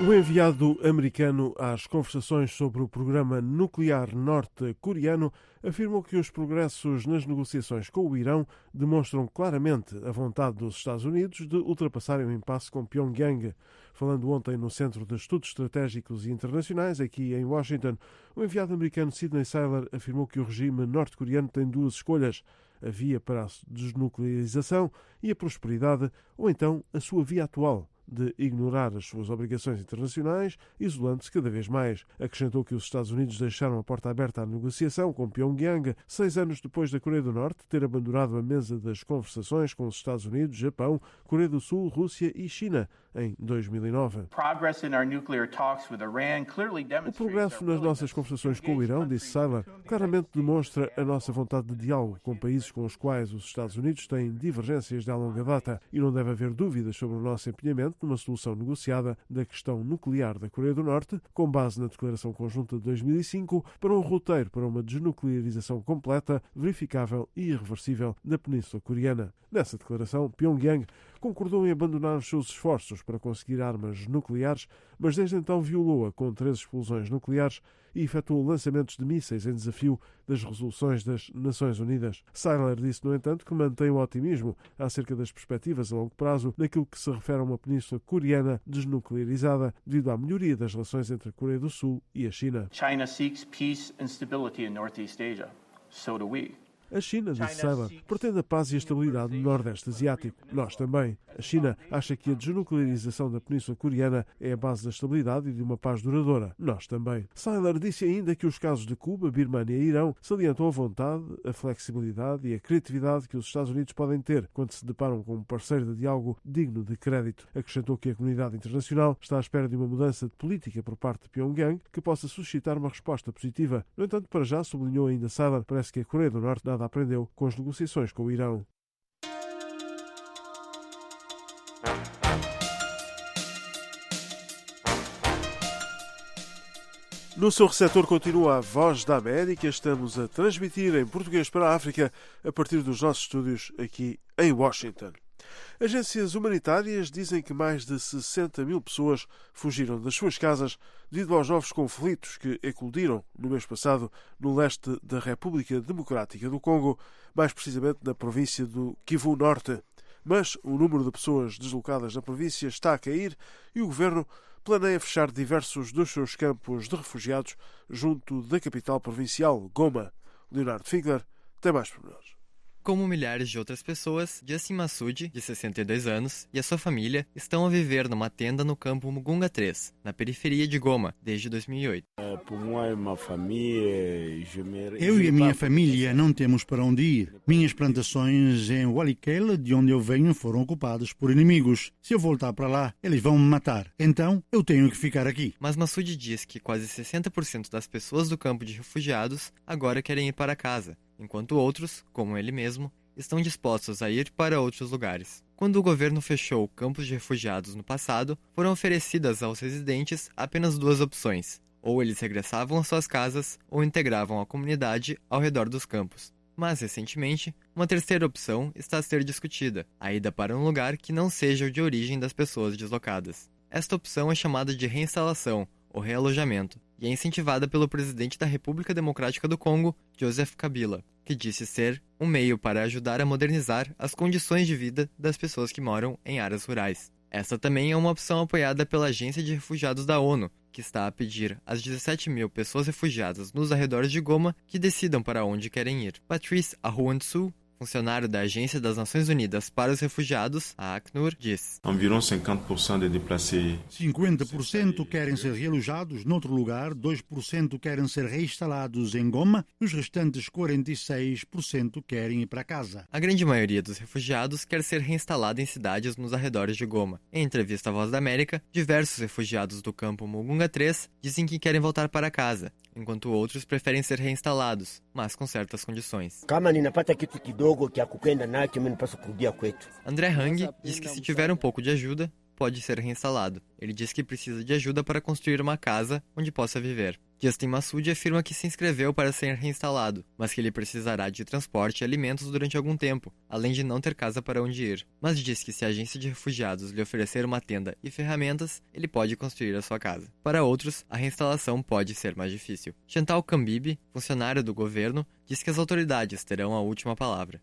O enviado americano às conversações sobre o programa nuclear norte-coreano afirmou que os progressos nas negociações com o Irão demonstram claramente a vontade dos Estados Unidos de ultrapassarem o impasse com Pyongyang. Falando ontem no Centro de Estudos Estratégicos e Internacionais, aqui em Washington, o enviado americano Sidney Seiler afirmou que o regime norte-coreano tem duas escolhas: a via para a desnuclearização e a prosperidade, ou então a sua via atual, de ignorar as suas obrigações internacionais, isolando-se cada vez mais. Acrescentou que os Estados Unidos deixaram a porta aberta à negociação com Pyongyang, seis anos depois da Coreia do Norte ter abandonado a mesa das conversações com os Estados Unidos, Japão, Coreia do Sul, Rússia e China em dois mil e nove. O progresso nas nossas conversações com o Irão, disse Seiler, claramente demonstra a nossa vontade de diálogo com países com os quais os Estados Unidos têm divergências de longa data, e não deve haver dúvidas sobre o nosso empenhamento numa solução negociada da questão nuclear da Coreia do Norte, com base na Declaração Conjunta de dois mil e cinco, para um roteiro para uma desnuclearização completa, verificável e irreversível da Península Coreana. Nessa declaração, Pyongyang concordou em abandonar os seus esforços para conseguir armas nucleares, mas desde então violou-a com três explosões nucleares e efetuou lançamentos de mísseis em desafio das resoluções das Nações Unidas. Seiler disse, no entanto, que mantém o otimismo acerca das perspectivas a longo prazo naquilo que se refere a uma península coreana desnuclearizada devido à melhoria das relações entre a Coreia do Sul e a China. China seeks peace and stability in Northeast Asia. So do we. A China, disse Seiler, pretende a paz e a estabilidade no Nordeste Asiático. Nós também. A China acha que a desnuclearização da Península Coreana é a base da estabilidade e de uma paz duradoura. Nós também. Seiler disse ainda que os casos de Cuba, Birmania e Irão salientam a vontade, a flexibilidade e a criatividade que os Estados Unidos podem ter quando se deparam com um parceiro de diálogo digno de crédito. Acrescentou que a comunidade internacional está à espera de uma mudança de política por parte de Pyongyang que possa suscitar uma resposta positiva. No entanto, para já, sublinhou ainda Seiler, parece que a Coreia do Norte nada aprendeu com as negociações com o Irão. No seu receptor continua a Voz da América. Estamos a transmitir em português para a África a partir dos nossos estúdios aqui em Washington. Agências humanitárias dizem que mais de sessenta mil pessoas fugiram das suas casas devido aos novos conflitos que eclodiram no mês passado no leste da República Democrática do Congo, mais precisamente na província do Kivu Norte. Mas o número de pessoas deslocadas na província está a cair e o governo planeia fechar diversos dos seus campos de refugiados junto da capital provincial, Goma. Leonardo Figler tem mais pormenores. Como milhares de outras pessoas, Justin Massoud, de sessenta e dois anos, e a sua família estão a viver numa tenda no campo Mugunga três, na periferia de Goma, desde dois mil e oito. Eu e a minha família não temos para onde ir. Minhas plantações em Walikele, de onde eu venho, foram ocupadas por inimigos. Se eu voltar para lá, eles vão me matar. Então, eu tenho que ficar aqui. Mas Massoud diz que quase sessenta por cento das pessoas do campo de refugiados agora querem ir para casa, enquanto outros, como ele mesmo, estão dispostos a ir para outros lugares. Quando o governo fechou campos de refugiados no passado, foram oferecidas aos residentes apenas duas opções: ou eles regressavam às suas casas ou integravam a comunidade ao redor dos campos. Mas, recentemente, uma terceira opção está a ser discutida: a ida para um lugar que não seja o de origem das pessoas deslocadas. Esta opção é chamada de reinstalação ou realojamento, e é incentivada pelo presidente da República Democrática do Congo, Joseph Kabila, que disse ser um meio para ajudar a modernizar as condições de vida das pessoas que moram em áreas rurais. Essa também é uma opção apoiada pela Agência de Refugiados da ONU, que está a pedir às dezessete mil pessoas refugiadas nos arredores de Goma que decidam para onde querem ir. Patrice Ahuansu, funcionário da Agência das Nações Unidas para os Refugiados, a Acnur, diz: cinquenta por cento querem ser realojados noutro lugar, dois por cento querem ser reinstalados em Goma e os restantes quarenta e seis por cento querem ir para casa. A grande maioria dos refugiados quer ser reinstalada em cidades nos arredores de Goma. Em entrevista à Voz da América, diversos refugiados do campo Mugunga três dizem que querem voltar para casa, enquanto outros preferem ser reinstalados, mas com certas condições. André Hang diz que se tiver um pouco de ajuda, pode ser reinstalado. Ele diz que precisa de ajuda para construir uma casa onde possa viver. Justin Massoud afirma que se inscreveu para ser reinstalado, mas que ele precisará de transporte e alimentos durante algum tempo, além de não ter casa para onde ir. Mas diz que se a agência de refugiados lhe oferecer uma tenda e ferramentas, ele pode construir a sua casa. Para outros, a reinstalação pode ser mais difícil. Chantal Kambibi, funcionária do governo, diz que as autoridades terão a última palavra.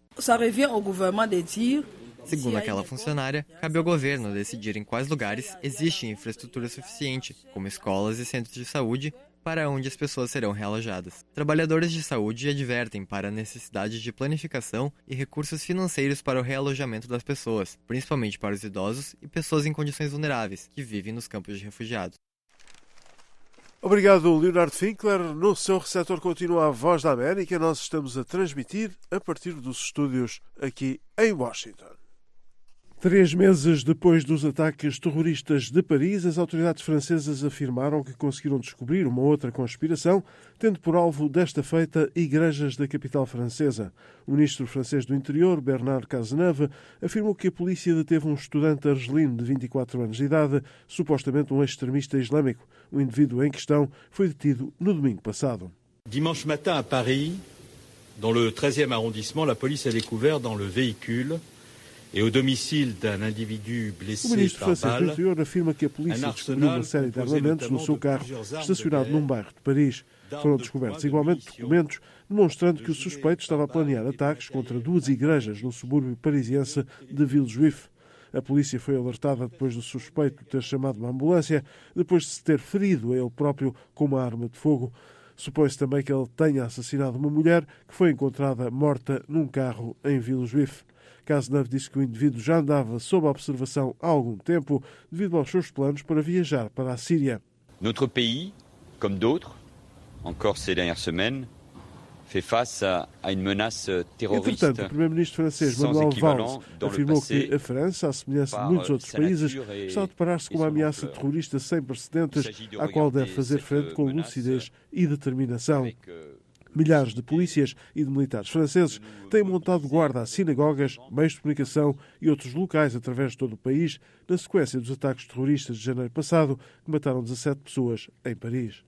Segundo aquela funcionária, cabe ao governo decidir em quais lugares existe infraestrutura suficiente, como escolas e centros de saúde, para onde as pessoas serão realojadas. Trabalhadores de saúde advertem para a necessidade de planificação e recursos financeiros para o realojamento das pessoas, principalmente para os idosos e pessoas em condições vulneráveis, que vivem nos campos de refugiados. Obrigado, Leonardo Finkler. No seu receptor continua a Voz da América. Nós estamos a transmitir a partir dos estúdios aqui em Washington. Três meses depois dos ataques terroristas de Paris, as autoridades francesas afirmaram que conseguiram descobrir uma outra conspiração, tendo por alvo desta feita igrejas da capital francesa. O ministro francês do Interior, Bernard Cazeneuve, afirmou que a polícia deteve um estudante argelino de vinte e quatro anos de idade, supostamente um extremista islâmico. O indivíduo em questão foi detido no domingo passado. Dimanche matin à Paris, dans le treizième arrondissement, la police a découvert dans le véhicule et au domicile d'un individu blessé par balle. O ministro francês do Interior afirma que a polícia descobriu uma série de armamentos no seu carro, estacionado num bairro de Paris. Foram descobertos igualmente documentos demonstrando que o suspeito estava a planear ataques contra duas igrejas no subúrbio parisiense de Villejuif. A polícia foi alertada depois do suspeito ter chamado uma ambulância, depois de se ter ferido a ele próprio com uma arma de fogo. Supõe-se também que ele tenha assassinado uma mulher que foi encontrada morta num carro em Villejuif. Cazeneuve disse que o indivíduo já andava sob observação há algum tempo devido aos seus planos para viajar para a Síria. Notre pays, comme d'autres, encore ces dernières semaines, fait face à une menace terroriste. Entretanto, o primeiro-ministro francês Manuel Valls afirmou que a França, à semelhança de muitos outros países, está a deparar-se com uma ameaça terrorista sem precedentes, à qual deve fazer frente com lucidez e determinação. Milhares de polícias e de militares franceses têm montado guarda a sinagogas, meios de comunicação e outros locais através de todo o país, na sequência dos ataques terroristas de janeiro passado, que mataram dezassete pessoas em Paris.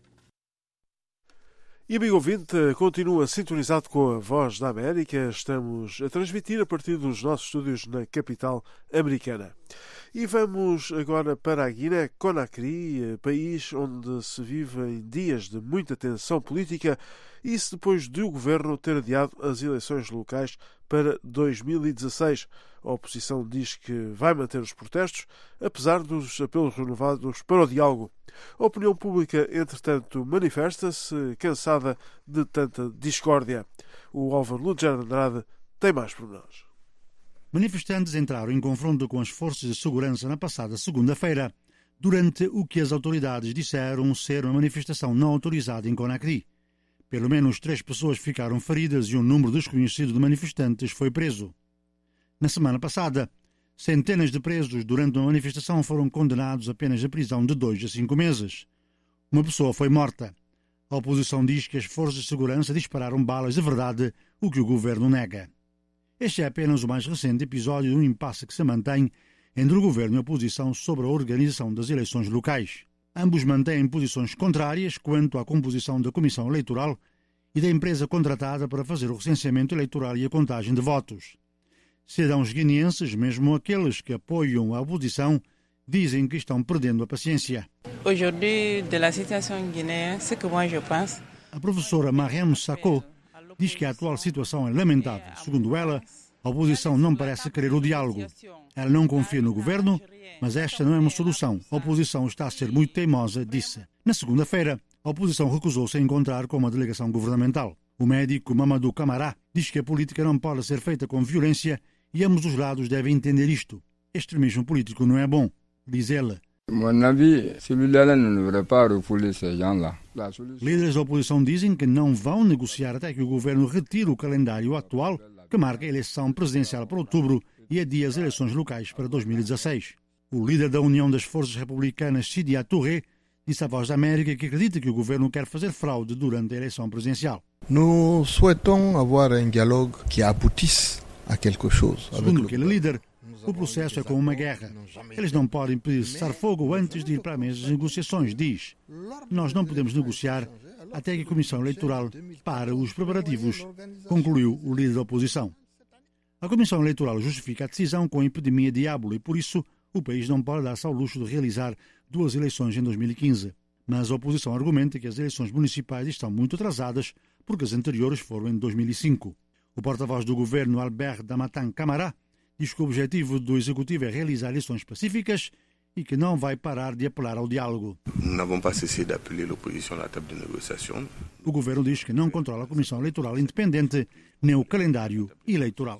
E, amigo ouvinte, continua sintonizado com a Voz da América. Estamos a transmitir a partir dos nossos estúdios na capital americana. E vamos agora para a Guiné-Conakry, país onde se vive em dias de muita tensão política, e isso depois de o governo ter adiado as eleições locais para dois mil e dezasseis. A oposição diz que vai manter os protestos, apesar dos apelos renovados para o diálogo. A opinião pública, entretanto, manifesta-se cansada de tanta discórdia. O Álvaro Lúger Andrade tem mais pormenores. Manifestantes entraram em confronto com as forças de segurança na passada segunda-feira, durante o que as autoridades disseram ser uma manifestação não autorizada em Conakry. Pelo menos três pessoas ficaram feridas e um número desconhecido de manifestantes foi preso. Na semana passada, centenas de presos durante uma manifestação foram condenados apenas à prisão de dois a cinco meses. Uma pessoa foi morta. A oposição diz que as forças de segurança dispararam balas de verdade, o que o governo nega. Este é apenas o mais recente episódio de um impasse que se mantém entre o governo e a oposição sobre a organização das eleições locais. Ambos mantêm posições contrárias quanto à composição da comissão eleitoral e da empresa contratada para fazer o recenseamento eleitoral e a contagem de votos. Cidadãos guineenses, mesmo aqueles que apoiam a oposição, dizem que estão perdendo a paciência. Aujourd'hui, de la situation guinéenne, ce que moi je pense. A professora Mariam Sako diz que a atual situação é lamentável. Segundo ela, a oposição não parece querer o diálogo. Ela não confia no governo, mas esta não é uma solução. A oposição está a ser muito teimosa, disse. Na segunda-feira, a oposição recusou-se a encontrar com uma delegação governamental. O médico Mamadou Camara diz que a política não pode ser feita com violência e ambos os lados devem entender isto. Extremismo político não é bom, diz ela. Líderes da oposição dizem que não vão negociar até que o governo retire o calendário atual, que marca a eleição presidencial para outubro e adia as eleições locais para dois mil e dezasseis. O líder da União das Forças Republicanas, Sidia Touré, disse à Voz da América que acredita que o governo quer fazer fraude durante a eleição presidencial. Nous souhaitons avoir un dialogue qui aboutisse a quelque chose. Segundo aquele líder, O processo é como uma guerra. Eles não podem pedir cessar fogo antes de ir para a mesa de negociações, diz. Nós não podemos negociar até que a Comissão Eleitoral pare os preparativos, concluiu o líder da oposição. A Comissão Eleitoral justifica a decisão com a epidemia de ébola e, por isso, o país não pode dar-se ao luxo de realizar duas eleições em dois mil e quinze. Mas a oposição argumenta que as eleições municipais estão muito atrasadas porque as anteriores foram em dois mil e cinco. O porta-voz do governo, Albert Damatan Camara, diz que o objetivo do Executivo é realizar eleições pacíficas e que não vai parar de apelar ao diálogo. O governo diz que não controla a Comissão Eleitoral Independente nem o calendário eleitoral.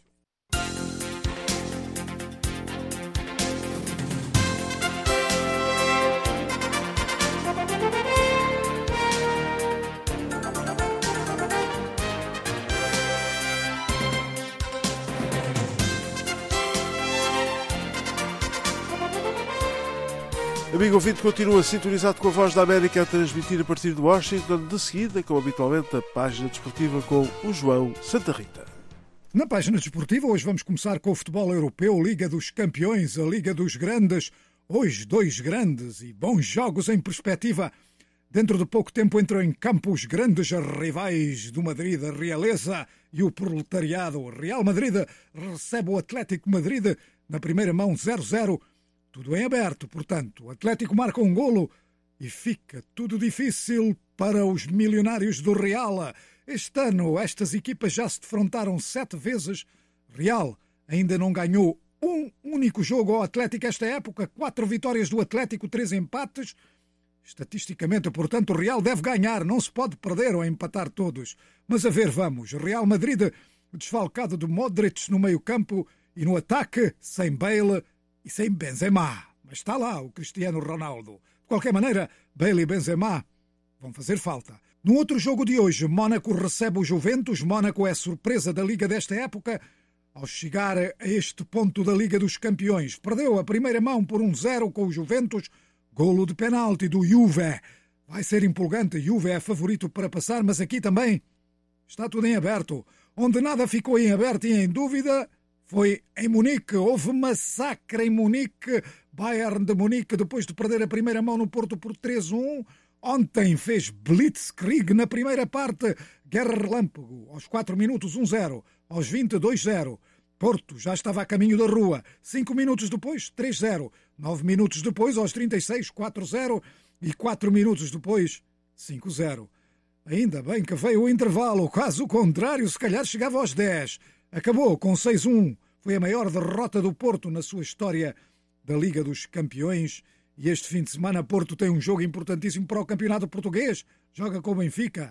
Amigo ouvinte, continua sintonizado com a Voz da América a transmitir a partir de Washington, de seguida, como habitualmente, a página desportiva com o João Santa Rita. Na página desportiva, hoje vamos começar com o futebol europeu, Liga dos Campeões, a Liga dos Grandes. Hoje, dois grandes e bons jogos em perspectiva. Dentro de pouco tempo entram em campo os grandes rivais do Madrid, a Realeza e o Proletariado. O Real Madrid recebe o Atlético Madrid na primeira mão zero a zero. Tudo em aberto, portanto. O Atlético marca um golo e fica tudo difícil para os milionários do Real. Este ano, estas equipas já se defrontaram sete vezes. Real ainda não ganhou um único jogo ao Atlético esta época. Quatro vitórias do Atlético, três empates. Estatisticamente, portanto, o Real deve ganhar. Não se pode perder ou empatar todos. Mas a ver, vamos. Real Madrid desfalcado de Modric no meio-campo e no ataque, sem Bale e sem Benzema. Mas está lá o Cristiano Ronaldo. De qualquer maneira, Bale e Benzema vão fazer falta. No outro jogo de hoje, Mónaco recebe o Juventus. Mónaco é surpresa da Liga desta época ao chegar a este ponto da Liga dos Campeões. Perdeu a primeira mão por um zero com o Juventus. Golo de penalti do Juve. Vai ser empolgante. Juve é favorito para passar, mas aqui também está tudo em aberto. Onde nada ficou em aberto e em dúvida foi em Munique. Houve massacre em Munique. Bayern de Munique, depois de perder a primeira mão no Porto por três a um. Ontem fez blitzkrieg na primeira parte. Guerra relâmpago. Aos quatro minutos, um a zero. Aos vinte, dois a zero. Porto já estava a caminho da rua. cinco minutos depois, três a zero. nove minutos depois, aos trinta e seis, quatro a zero. E quatro minutos depois, cinco a zero. Ainda bem que veio o intervalo. Caso o contrário, se calhar chegava aos dez. Acabou com seis a um. Foi a maior derrota do Porto na sua história da Liga dos Campeões. E este fim de semana Porto tem um jogo importantíssimo para o campeonato português. Joga com o Benfica.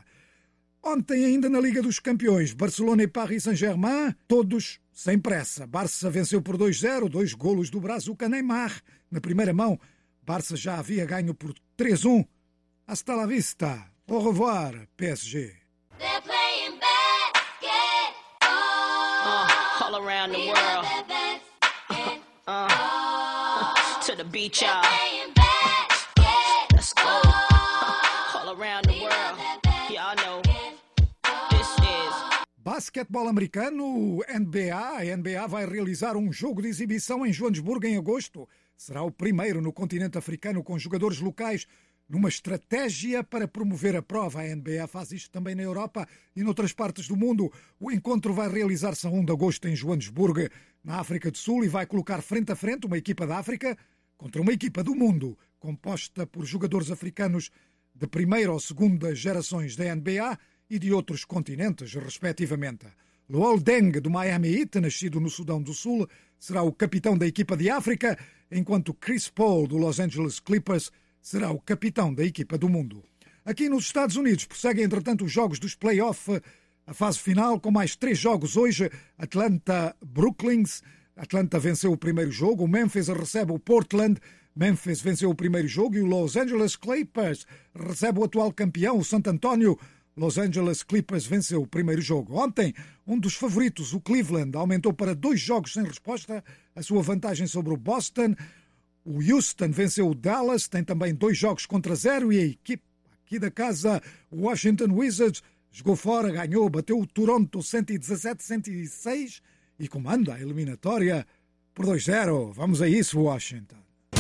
Ontem ainda na Liga dos Campeões, Barcelona e Paris Saint-Germain, todos sem pressa. Barça venceu por dois a zero, dois golos do Brazuca Neymar. Na primeira mão, Barça já havia ganho por três a um. Hasta la vista. Au revoir, P S G. They're playing basketball. Uh, all around the world. Uh, uh, to the beach, y'all. Let's go. Uh, all around the world. Y'all know. This is. Basquetebol americano, N B A. A N B A vai realizar um jogo de exibição em Joanesburgo em agosto. Será o primeiro no continente africano com jogadores locais numa estratégia para promover a prova. A N B A faz isto também na Europa e noutras partes do mundo. O encontro vai realizar-se a primeiro de agosto em Joanesburgo, na África do Sul, e vai colocar frente a frente uma equipa da África contra uma equipa do mundo, composta por jogadores africanos de primeira ou segunda gerações da N B A e de outros continentes, respectivamente. Luol Deng, do Miami Heat, nascido no Sudão do Sul, será o capitão da equipa de África, enquanto Chris Paul, do Los Angeles Clippers, será o capitão da equipa do mundo. Aqui nos Estados Unidos prosseguem, entretanto, os jogos dos play-off, a fase final, com mais três jogos hoje. Atlanta-Brooklyns. Atlanta venceu o primeiro jogo. O Memphis recebe o Portland. Memphis venceu o primeiro jogo. E o Los Angeles Clippers recebe o atual campeão, o San Antonio. Los Angeles Clippers venceu o primeiro jogo. Ontem, um dos favoritos, o Cleveland, aumentou para dois jogos sem resposta a sua vantagem sobre o Boston. O Houston venceu o Dallas, tem também dois jogos contra zero, e a equipe aqui da casa, o Washington Wizards, jogou fora, ganhou, bateu o Toronto cento e dezassete a cento e seis e comanda a eliminatória por dois zero. Vamos a isso, Washington.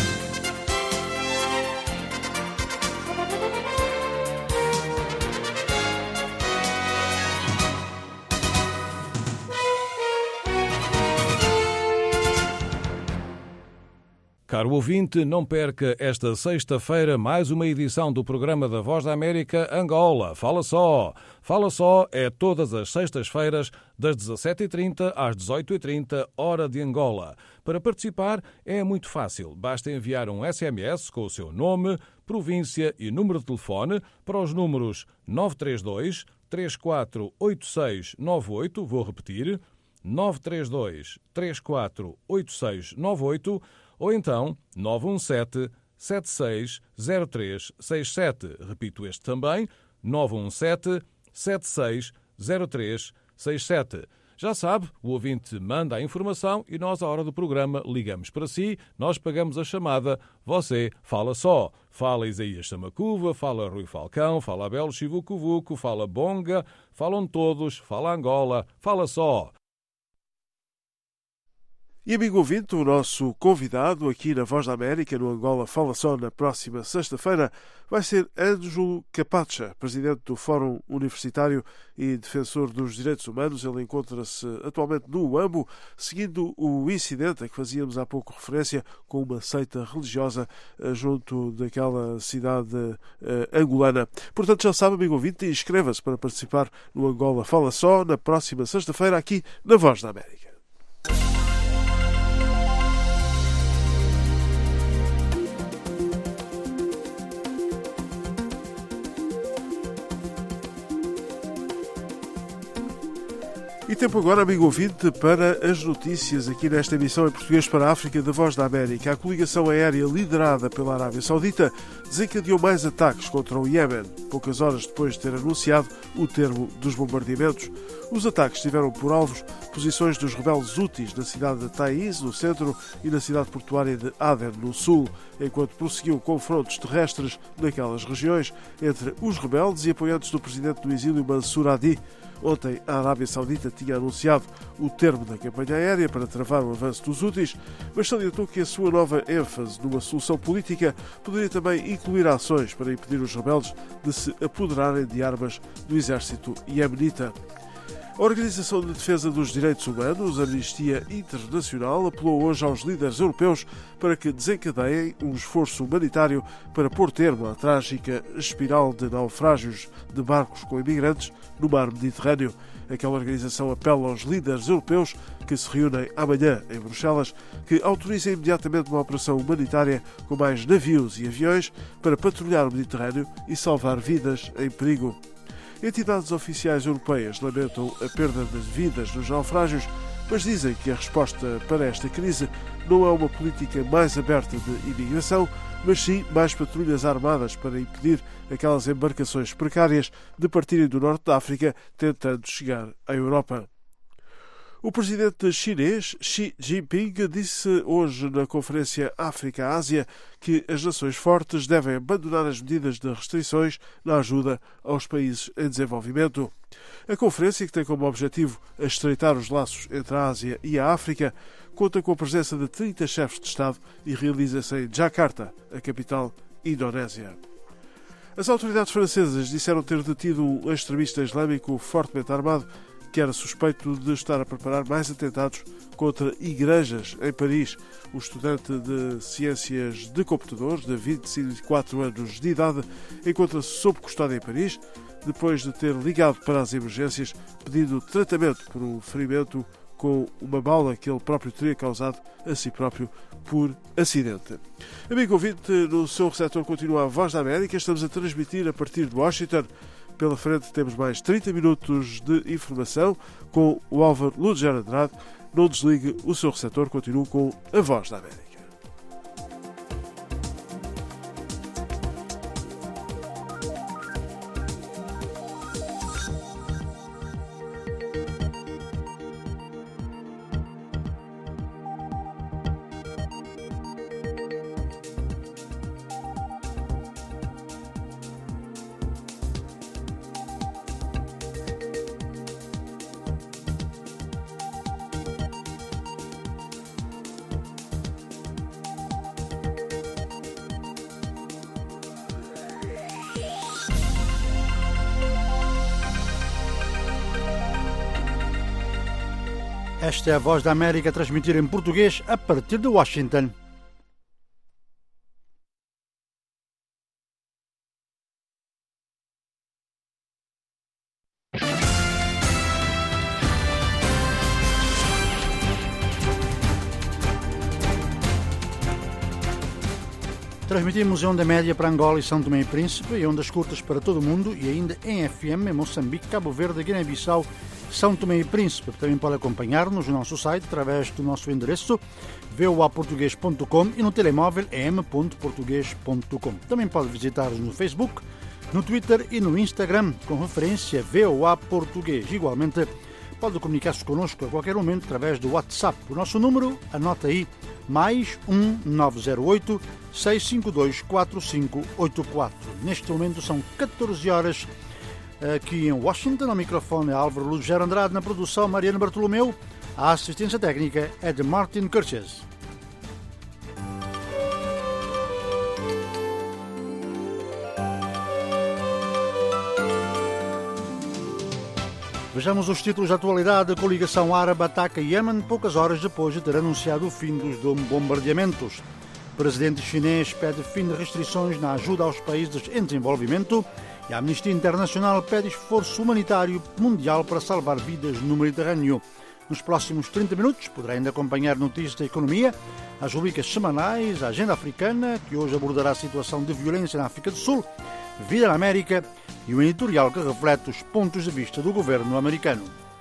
Caro ouvinte, não perca esta sexta-feira mais uma edição do programa da Voz da América Angola. Fala só! Fala só é todas as sextas-feiras, das dezassete e trinta às dezoito e trinta, hora de Angola. Para participar é muito fácil. Basta enviar um S M S com o seu nome, província e número de telefone para os números nove três dois, três quatro oito seis nove oito, vou repetir, nove três dois, três quatro oito seis nove oito, ou então nove um sete, sete seis zero três seis sete. Repito este também, nove um sete, sete seis zero três seis sete. Já sabe, o ouvinte manda a informação e nós, à hora do programa, ligamos para si, nós pagamos a chamada, você fala só. Fala Isaías Samacuva, fala Rui Falcão, fala Abel Chivucuvuco, fala Bonga, falam todos, fala Angola, fala só. E, amigo ouvinte, o nosso convidado aqui na Voz da América, no Angola Fala Só, na próxima sexta-feira, vai ser Ângelo Capacha, presidente do Fórum Universitário e defensor dos direitos humanos. Ele encontra-se atualmente no Uambo, seguindo o incidente a que fazíamos há pouco referência, com uma seita religiosa junto daquela cidade uh, angolana. Portanto, já sabe, amigo ouvinte, inscreva-se para participar no Angola Fala Só, na próxima sexta-feira, aqui na Voz da América. E tempo agora, amigo ouvinte, para as notícias aqui nesta emissão em português para a África da Voz da América. A coligação aérea liderada pela Arábia Saudita desencadeou mais ataques contra o Iémen, poucas horas depois de ter anunciado o termo dos bombardeamentos. Os ataques tiveram por alvos posições dos rebeldes Houthis na cidade de Taiz, no centro, e na cidade portuária de Aden, no sul, enquanto prosseguiu confrontos terrestres naquelas regiões entre os rebeldes e apoiantes do presidente do exílio Mansur Hadi. Ontem, a Arábia Saudita tinha anunciado o termo da campanha aérea para travar o avanço dos Houthis, mas salientou que a sua nova ênfase numa solução política poderia também incluir ações para impedir os rebeldes de se apoderarem de armas do exército iemenita. A Organização de Defesa dos Direitos Humanos, Amnistia Internacional, apelou hoje aos líderes europeus para que desencadeiem um esforço humanitário para pôr termo à trágica espiral de naufrágios de barcos com imigrantes no mar Mediterrâneo. Aquela organização apela aos líderes europeus que se reúnem amanhã em Bruxelas que autorizem imediatamente uma operação humanitária com mais navios e aviões para patrulhar o Mediterrâneo e salvar vidas em perigo. Entidades oficiais europeias lamentam a perda de vidas nos naufrágios, mas dizem que a resposta para esta crise não é uma política mais aberta de imigração, mas sim mais patrulhas armadas para impedir aquelas embarcações precárias de partirem do norte da África tentando chegar à Europa. O presidente chinês Xi Jinping disse hoje na Conferência África-Ásia que as nações fortes devem abandonar as medidas de restrições na ajuda aos países em desenvolvimento. A conferência, que tem como objetivo estreitar os laços entre a Ásia e a África, conta com a presença de trinta chefes de Estado e realiza-se em Jakarta, a capital indonésia. As autoridades francesas disseram ter detido um extremista islâmico fortemente armado que era suspeito de estar a preparar mais atentados contra igrejas em Paris. O estudante de Ciências de Computadores, de vinte e quatro anos de idade, encontra-se sob custódia em Paris, depois de ter ligado para as emergências pedindo tratamento por um ferimento com uma bala que ele próprio teria causado a si próprio por acidente. Amigo ouvinte, no seu receptor continua a Voz da América. Estamos a transmitir a partir de Washington. Pela frente temos mais trinta minutos de informação com o Álvaro Luger Andrade. Não desligue o seu receptor, continue com a Voz da América. Esta é a Voz da América a transmitir em português a partir de Washington. Transmitimos em onda média para Angola e São Tomé e Príncipe, e ondas curtas para todo o mundo e ainda em F M em Moçambique, Cabo Verde, Guiné-Bissau, São Tomé e Príncipe. Também pode acompanhar-nos no nosso site através do nosso endereço v o a português ponto com e no telemóvel m ponto português ponto com. Também pode visitar-nos no Facebook, no Twitter e no Instagram com referência V O A Português. Igualmente, pode comunicar-se connosco a qualquer momento através do WhatsApp. O nosso número, anota aí, mais um nove zero oito, seis cinco dois, quatro cinco oito quatro. Neste momento são catorze horas aqui em Washington. Ao microfone é Álvaro Lugero Andrade, na produção Mariana Bartolomeu. A assistência técnica é de Martin Kirches. Vejamos os títulos da atualidade. A coligação árabe ataca Iêmen poucas horas depois de ter anunciado o fim dos bombardeamentos. O presidente chinês pede fim de restrições na ajuda aos países em desenvolvimento e a Amnistia Internacional pede esforço humanitário mundial para salvar vidas no Mediterrâneo. Nos próximos trinta minutos poderá ainda acompanhar notícias da economia, as rubricas semanais, a agenda africana, que hoje abordará a situação de violência na África do Sul, vida na América e um editorial que reflete os pontos de vista do governo americano.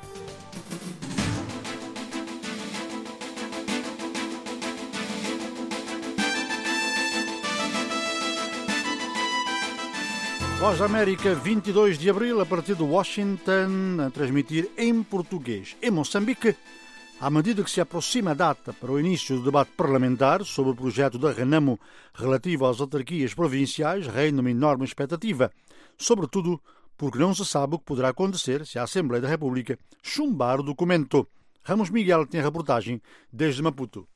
Voz da América, vinte e dois de abril, a partir de Washington, a transmitir em português. Em Moçambique, à medida que se aproxima a data para o início do debate parlamentar sobre o projeto da Renamo relativo às autarquias provinciais, reina uma enorme expectativa, sobretudo porque não se sabe o que poderá acontecer se a Assembleia da República chumbar o documento. Ramos Miguel tem a reportagem desde Maputo.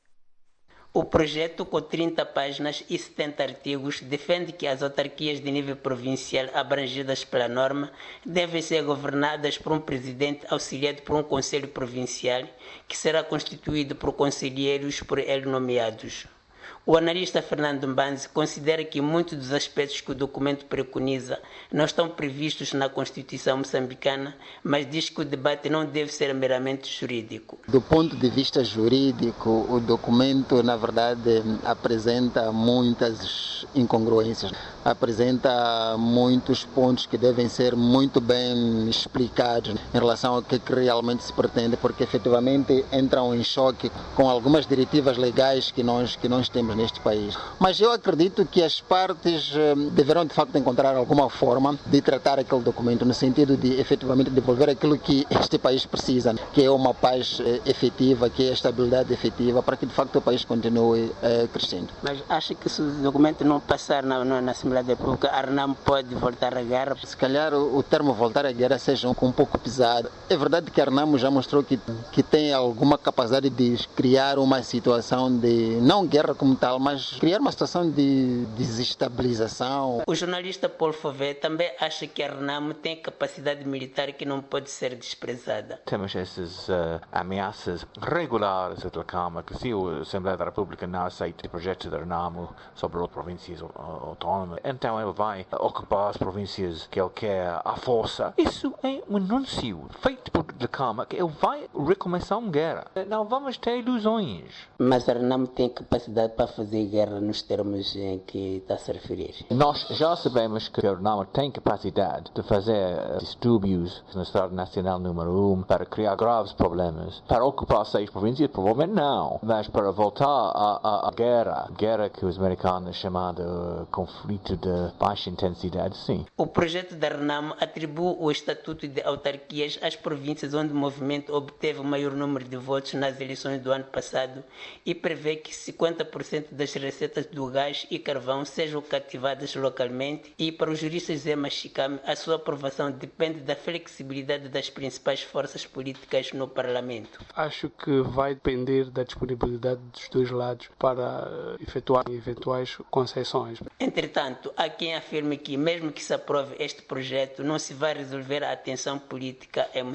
O projeto, com trinta páginas e setenta artigos, defende que as autarquias de nível provincial abrangidas pela norma devem ser governadas por um presidente auxiliado por um conselho provincial, que será constituído por conselheiros por ele nomeados. O analista Fernando Mbanzi considera que muitos dos aspectos que o documento preconiza não estão previstos na Constituição moçambicana, mas diz que o debate não deve ser meramente jurídico. Do ponto de vista jurídico, o documento, na verdade, apresenta muitas incongruências, apresenta muitos pontos que devem ser muito bem explicados em relação ao que realmente se pretende, porque efetivamente entram em choque com algumas diretivas legais que nós, que nós temos neste país. Mas eu acredito que as partes eh, deverão de facto encontrar alguma forma de tratar aquele documento no sentido de efetivamente devolver aquilo que este país precisa, que é uma paz eh, efetiva, que é a estabilidade efetiva, para que de facto o país continue eh, crescendo. Mas acha que se o documento não passar na, na, na Assembleia da República, a Renamo pode voltar à guerra? Se calhar o, o termo voltar à guerra seja um, um pouco pesado. É verdade que a Renamo já mostrou que, que tem alguma capacidade de criar uma situação de, não guerra como tal, mas criar uma situação de desestabilização. O jornalista Paulo Fauvet também acha que a Renamo tem capacidade militar que não pode ser desprezada. Temos essas uh, ameaças regulares de Calma, que se a Assembleia da República não aceita o projeto da Renamo sobre as províncias autónomas, então ele vai ocupar as províncias que ele quer à força. Isso é um anúncio feito por de Calma que ele vai recomeçar uma guerra. Não vamos ter ilusões. Mas a Renamo tem capacidade para fazer guerra nos termos em que está a se referir. Nós já sabemos que a Renamo tem capacidade de fazer distúrbios no Estado Nacional número um para criar graves problemas. Para ocupar seis províncias, provavelmente não. Mas para voltar à, à, à guerra, guerra que os americanos chamam de uh, conflito de baixa intensidade, sim. O projeto da Renamo atribui o estatuto de autarquias às províncias onde o movimento obteve o maior número de votos nas eleições do ano passado e prevê que cinquenta por cento das receitas do gás e carvão sejam cativadas localmente, e para o jurista Zé Machicame, a sua aprovação depende da flexibilidade das principais forças políticas no Parlamento. Acho que vai depender da disponibilidade dos dois lados para uh, efetuar eventuais concessões. Entretanto, há quem afirme que, mesmo que se aprove este projeto, não se vai resolver a tensão política em Moçambique.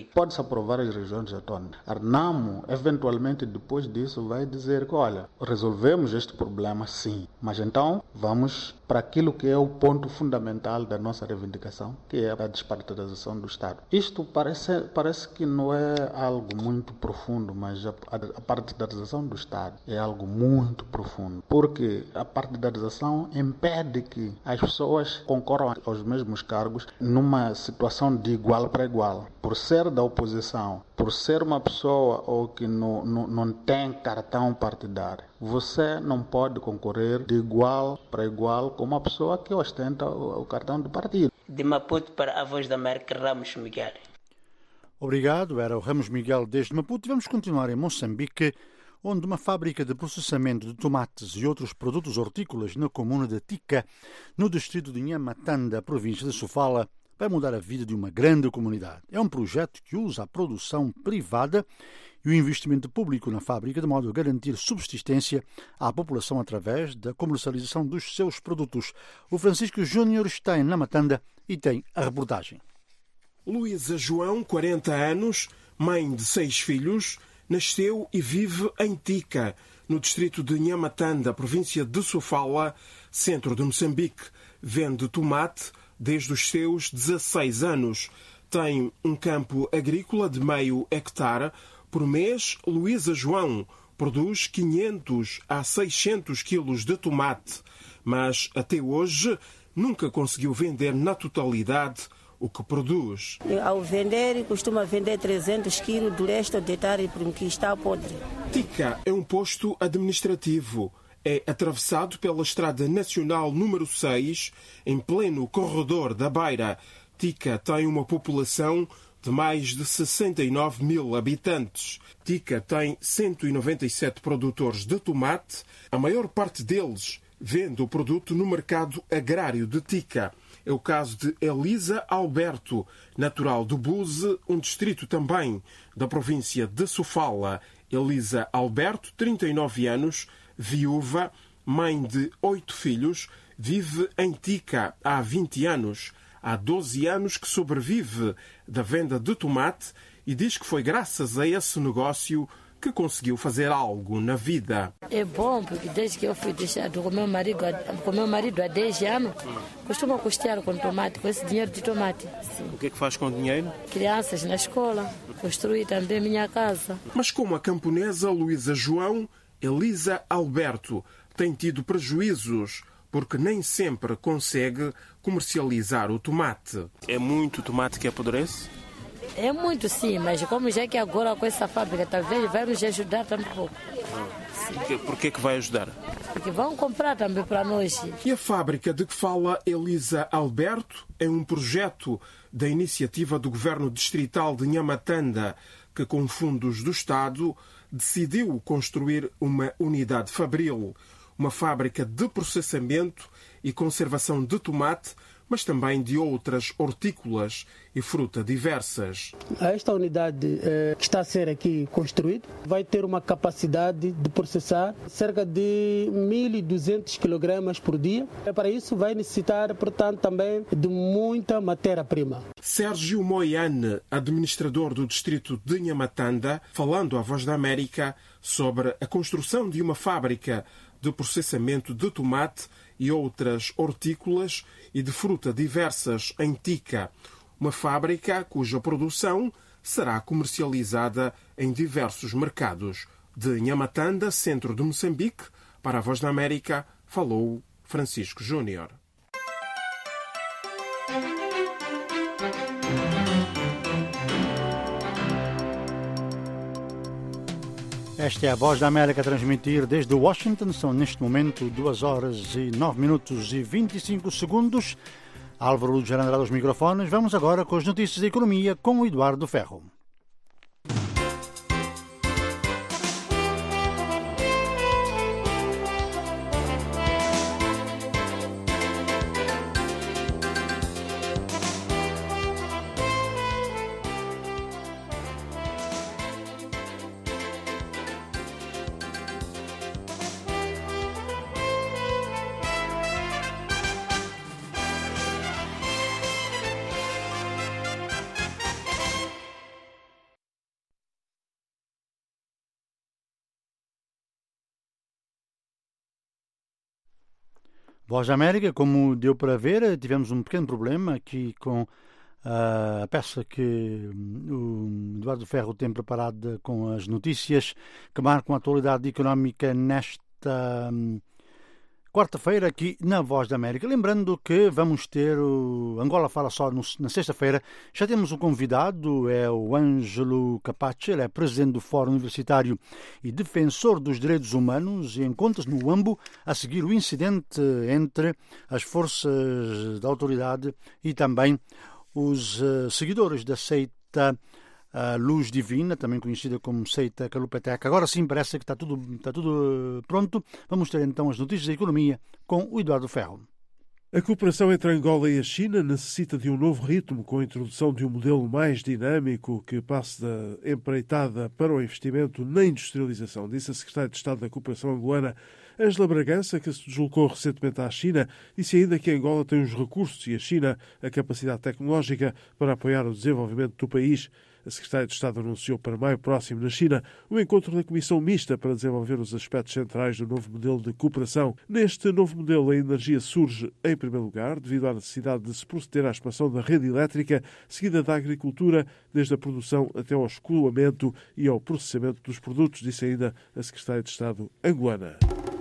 pode-se aprovar as regiões autónomas. A RENAMO, eventualmente, depois disso, vai dizer que, olha, resolvemos este problema sim, mas então vamos para aquilo que é o ponto fundamental da nossa reivindicação, que é a despartidização do Estado. Isto parece, parece que não é algo muito profundo, mas a, a, a partidarização do Estado é algo muito profundo, porque a partidarização impede que as pessoas concorram aos mesmos cargos numa situação de igual para igual. Por ser da oposição, por ser uma pessoa ou que não, não, não tem cartão partidário, você não pode concorrer de igual para igual com uma pessoa que ostenta o, o cartão do partido. De Maputo para a Voz da América, Ramos Miguel. Obrigado, era o Ramos Miguel desde Maputo. Vamos continuar em Moçambique, onde uma fábrica de processamento de tomates e outros produtos hortícolas na comuna de Tica, no distrito de Nhamatanda, província de Sofala, vai mudar a vida de uma grande comunidade. É um projeto que usa a produção privada e o investimento público na fábrica de modo a garantir subsistência à população através da comercialização dos seus produtos. O Francisco Júnior está em Nhamatanda e tem a reportagem. Luísa João, quarenta anos, mãe de seis filhos, nasceu e vive em Tica, no distrito de Nhamatanda, província de Sofala, centro de Moçambique. Vende tomate desde os seus dezasseis anos. Tem um campo agrícola de meio hectare. Por mês, Luísa João produz quinhentos a seiscentos quilos de tomate, mas até hoje nunca conseguiu vender na totalidade o que produz. Ao vender, costuma vender trezentos quilos, do resto deitar porque está podre. Tica é um posto administrativo. É atravessado pela Estrada Nacional número seis, em pleno corredor da Beira. Tica tem uma população de mais de sessenta e nove mil habitantes. Tica tem cento e noventa e sete produtores de tomate. A maior parte deles vende o produto no mercado agrário de Tica. É o caso de Elisa Alberto, natural do Buze, um distrito também da província de Sofala. Elisa Alberto, trinta e nove anos, viúva, mãe de oito filhos, vive em Tica há vinte anos. Há doze anos que sobrevive da venda de tomate e diz que foi graças a esse negócio que conseguiu fazer algo na vida. É bom, porque desde que eu fui deixado com meu marido, com meu marido há dez anos, costumo custear com tomate, com esse dinheiro de tomate. Sim. O que é que faz com o dinheiro? Crianças na escola, construir também minha casa. Mas como a camponesa Luísa João, Elisa Alberto tem tido prejuízos porque nem sempre consegue comercializar o tomate. É muito tomate que apodrece? É muito, sim, mas como já que agora com essa fábrica talvez vai nos ajudar também um pouco. Por que é que vai ajudar? Porque vão comprar também para nós. E a fábrica de que fala Elisa Alberto é um projeto da iniciativa do Governo Distrital de Nhamatanda, que com fundos do Estado decidiu construir uma unidade fabril, uma fábrica de processamento e conservação de tomate, mas também de outras hortícolas e fruta diversas. Esta unidade eh, que está a ser aqui construída vai ter uma capacidade de processar cerca de mil e duzentos quilogramas por dia. Para isso vai necessitar, portanto, também de muita matéria-prima. Sérgio Moiane, administrador do distrito de Nhamatanda, falando à Voz da América sobre a construção de uma fábrica de processamento de tomate e outras hortícolas e de fruta diversas em Tica, uma fábrica cuja produção será comercializada em diversos mercados. De Nhamatanda, centro de Moçambique, para a Voz da América, falou Francisco Júnior. Esta é a Voz da América a transmitir desde Washington. São neste momento duas horas e nove minutos e vinte e cinco segundos. Álvaro Luz Gerandra aos microfones. Vamos agora com as notícias da economia com o Eduardo Ferro. Voz da América, como deu para ver, tivemos um pequeno problema aqui com a peça que o Eduardo Ferro tem preparada com as notícias que marcam a atualidade económica nesta quarta-feira aqui na Voz da América. Lembrando que vamos ter o Angola Fala Só no, na sexta-feira. Já temos um convidado, é o Ângelo Capace, ele é presidente do Fórum Universitário e defensor dos direitos humanos e encontra-se no Uambo a seguir o incidente entre as forças da autoridade e também os uh, seguidores da seita uh, Luz Divina, também conhecida como seita Kalupeteca. Agora sim, parece que está tudo, está tudo uh, pronto. Vamos ter então as notícias da economia com o Eduardo Ferro. A cooperação entre Angola e a China necessita de um novo ritmo, com a introdução de um modelo mais dinâmico que passe da empreitada para o investimento na industrialização, disse a secretária de Estado da Cooperação Angolana, Ângela Bragança, que se deslocou recentemente à China, disse ainda que Angola tem os recursos e a China a capacidade tecnológica para apoiar o desenvolvimento do país. A secretária de Estado anunciou para maio próximo, na China, o encontro da Comissão Mista para desenvolver os aspectos centrais do novo modelo de cooperação. Neste novo modelo, a energia surge, em primeiro lugar, devido à necessidade de se proceder à expansão da rede elétrica, seguida da agricultura, desde a produção até ao escoamento e ao processamento dos produtos, disse ainda a secretária de Estado angolana.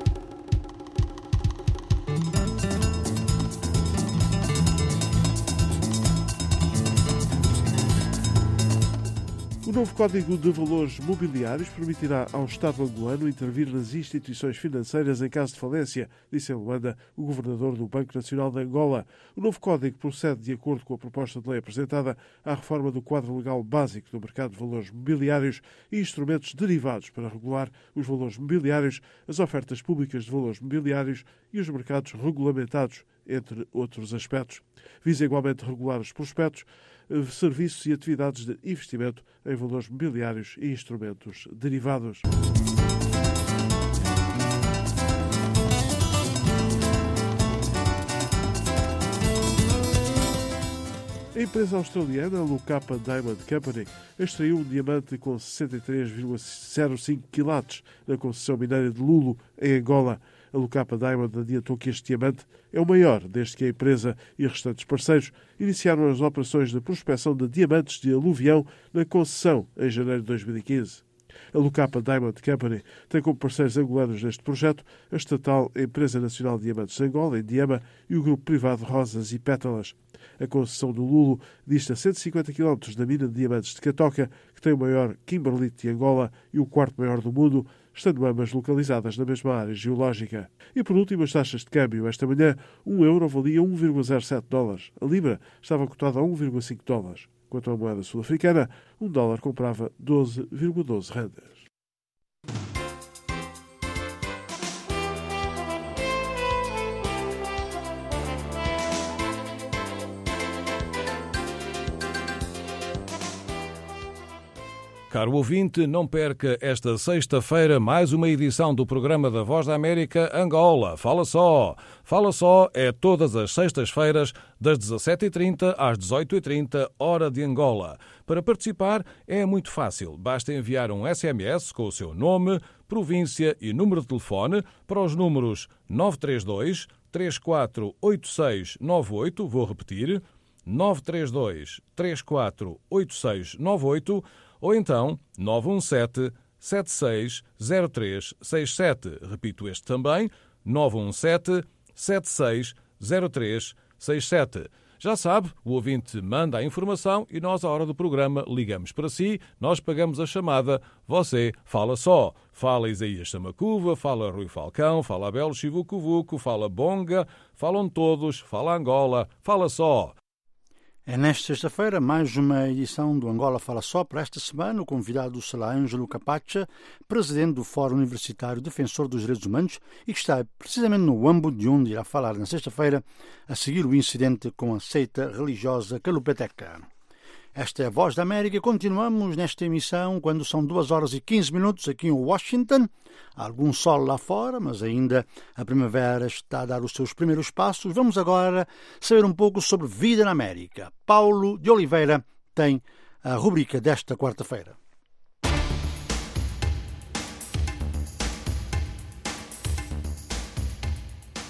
O novo Código de Valores Mobiliários permitirá ao Estado angolano intervir nas instituições financeiras em caso de falência, disse em Luanda o governador do Banco Nacional de Angola. O novo Código procede de acordo com a proposta de lei apresentada à reforma do quadro legal básico do mercado de valores mobiliários e instrumentos derivados para regular os valores mobiliários, as ofertas públicas de valores mobiliários e os mercados regulamentados, entre outros aspectos. Visa igualmente regular os prospectos, serviços e atividades de investimento em valores mobiliários e instrumentos derivados. A empresa australiana Lucapa Diamond Company extraiu um diamante com sessenta e três vírgula zero cinco quilates na concessão mineira de Lulo, em Angola. A Lucapa Diamond adiantou que este diamante é o maior desde que a empresa e restantes parceiros iniciaram as operações de prospecção de diamantes de aluvião na concessão em janeiro de dois mil e quinze. A Lucapa Diamond Company tem como parceiros angolanos neste projeto a estatal Empresa Nacional de Diamantes de Angola, Indiama, e o grupo privado Rosas e Pétalas. A concessão do Lulo dista cento e cinquenta quilómetros da mina de diamantes de Catoca, que tem o maior kimberlite de Angola e o quarto maior do mundo, estando ambas localizadas na mesma área geológica. E por último, as taxas de câmbio. Esta manhã, um euro valia um vírgula zero sete dólares. A libra estava cotada a um vírgula cinco dólares. Quanto à moeda sul-africana, um dólar comprava doze vírgula doze randas. Caro ouvinte, não perca esta sexta-feira mais uma edição do programa da Voz da América Angola. Fala Só. Fala Só é todas as sextas-feiras, das dezassete e trinta às dezoito e trinta, hora de Angola. Para participar é muito fácil. Basta enviar um S M S com o seu nome, província e número de telefone para os números nove três dois, três quatro oito seis nove oito, vou repetir, nove três dois, três quatro oito seis nove oito, ou então nove um sete, sete seis zero três seis sete. Repito este também, nove um sete, sete seis zero três seis sete. Já sabe, o ouvinte manda a informação e nós, à hora do programa, ligamos para si, nós pagamos a chamada, você fala só. Fala Isaías Samacuva, fala Rui Falcão, fala Abel Chivucuvuco, fala Bonga, falam todos, fala Angola, fala só. É nesta sexta-feira mais uma edição do Angola Fala Só. Para esta semana, o convidado será Ângelo Capace, presidente do Fórum Universitário Defensor dos Direitos Humanos e que está precisamente no Uambo, de onde irá falar na sexta-feira, a seguir o incidente com a seita religiosa Kalupeteca. Esta é a Voz da América. Continuamos nesta emissão quando são duas horas e quinze minutos aqui em Washington. Há algum sol lá fora, mas ainda a primavera está a dar os seus primeiros passos. Vamos agora saber um pouco sobre vida na América. Paulo de Oliveira tem a rubrica desta quarta-feira.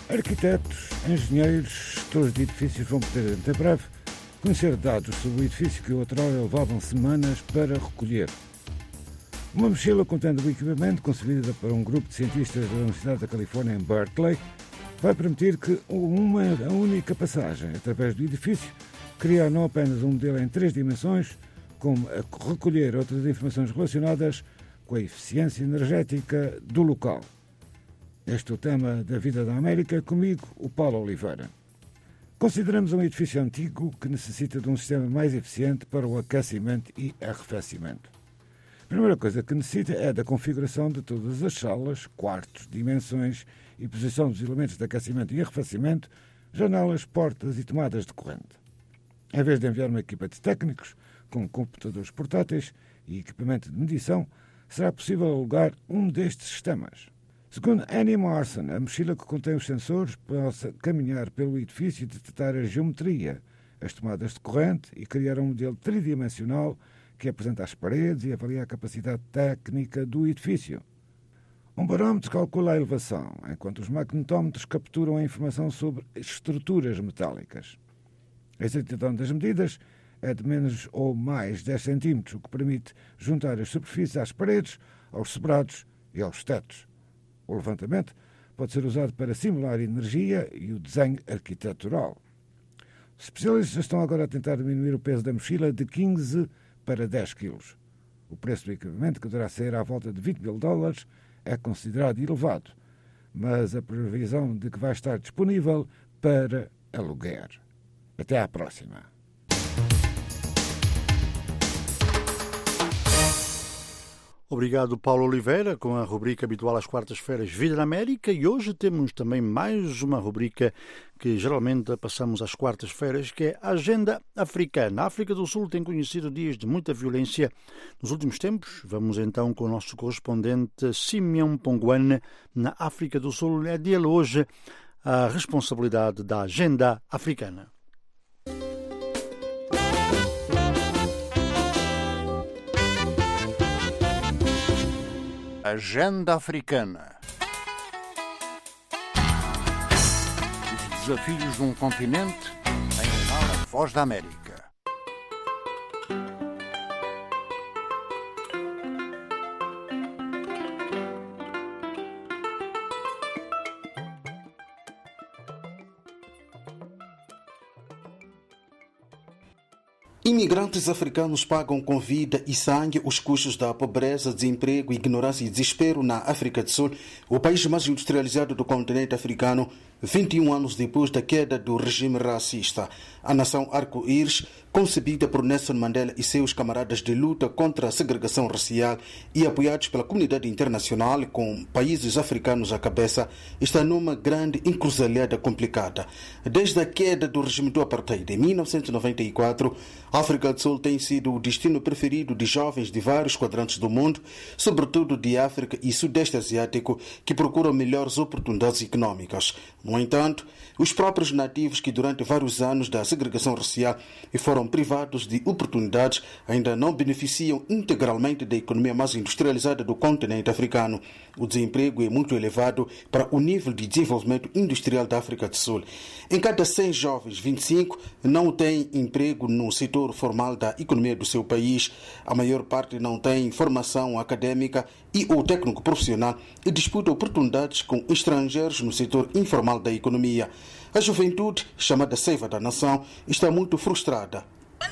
Arquitetos, engenheiros, gestores de edifícios vão poder, até breve, conhecer dados sobre o edifício que outrora levavam semanas para recolher. Uma mochila contendo o equipamento, concebida para um grupo de cientistas da Universidade da Califórnia em Berkeley, vai permitir que uma única passagem através do edifício criar não apenas um modelo em três dimensões, como a recolher outras informações relacionadas com a eficiência energética do local. Este é o tema da Vida da América, comigo, o Paulo Oliveira. Consideramos um edifício antigo que necessita de um sistema mais eficiente para o aquecimento e arrefecimento. A primeira coisa que necessita é da configuração de todas as salas, quartos, dimensões e posição dos elementos de aquecimento e arrefecimento, janelas, portas e tomadas de corrente. Em vez de enviar uma equipa de técnicos com computadores portáteis e equipamento de medição, será possível alugar um destes sistemas. Segundo Annie Morrison, a mochila que contém os sensores possa caminhar pelo edifício e detectar a geometria, as tomadas de corrente e criar um modelo tridimensional que apresenta as paredes e avalia a capacidade técnica do edifício. Um barómetro calcula a elevação, enquanto os magnetómetros capturam a informação sobre estruturas metálicas. A exatidão das medidas é de menos ou mais dez centímetros, o que permite juntar as superfícies às paredes, aos sobrados e aos tetos. O levantamento pode ser usado para simular a energia e o desenho arquitetural. Os especialistas estão agora a tentar diminuir o peso da mochila de quinze para dez quilos. O preço do equipamento, que deverá ser à volta de vinte mil dólares, é considerado elevado, mas a previsão de que vai estar disponível para aluguer. Até à próxima. Obrigado, Paulo Oliveira, com a rubrica habitual às quartas-feiras Vida na América, e hoje temos também mais uma rubrica que geralmente passamos às quartas-feiras, que é a Agenda Africana. A África do Sul tem conhecido dias de muita violência nos últimos tempos. Vamos então com o nosso correspondente Simeon Pongwane, na África do Sul. É dele hoje a responsabilidade da Agenda Africana. Agenda Africana. Os desafios de um continente em canal Voz da América. Imigrantes africanos pagam com vida e sangue os custos da pobreza, desemprego, ignorância e desespero na África do Sul, o país mais industrializado do continente africano, vinte e um anos depois da queda do regime racista. A nação arco-íris, concebida por Nelson Mandela e seus camaradas de luta contra a segregação racial e apoiados pela comunidade internacional, com países africanos à cabeça, está numa grande encruzilhada complicada. Desde a queda do regime do apartheid em mil novecentos e noventa e quatro, a África do Sul tem sido o destino preferido de jovens de vários quadrantes do mundo, sobretudo de África e Sudeste Asiático, que procuram melhores oportunidades econômicas. No entanto, os próprios nativos que durante vários anos da segregação racial e foram privados de oportunidades ainda não beneficiam integralmente da economia mais industrializada do continente africano. O desemprego é muito elevado para o nível de desenvolvimento industrial da África do Sul. Em cada cem jovens, vinte e cinco não têm emprego no setor formal da economia do seu país. A maior parte não tem formação acadêmica e ou técnico profissional e disputa oportunidades com estrangeiros no setor informal da economia. A juventude, chamada Seiva da Nação, está muito frustrada.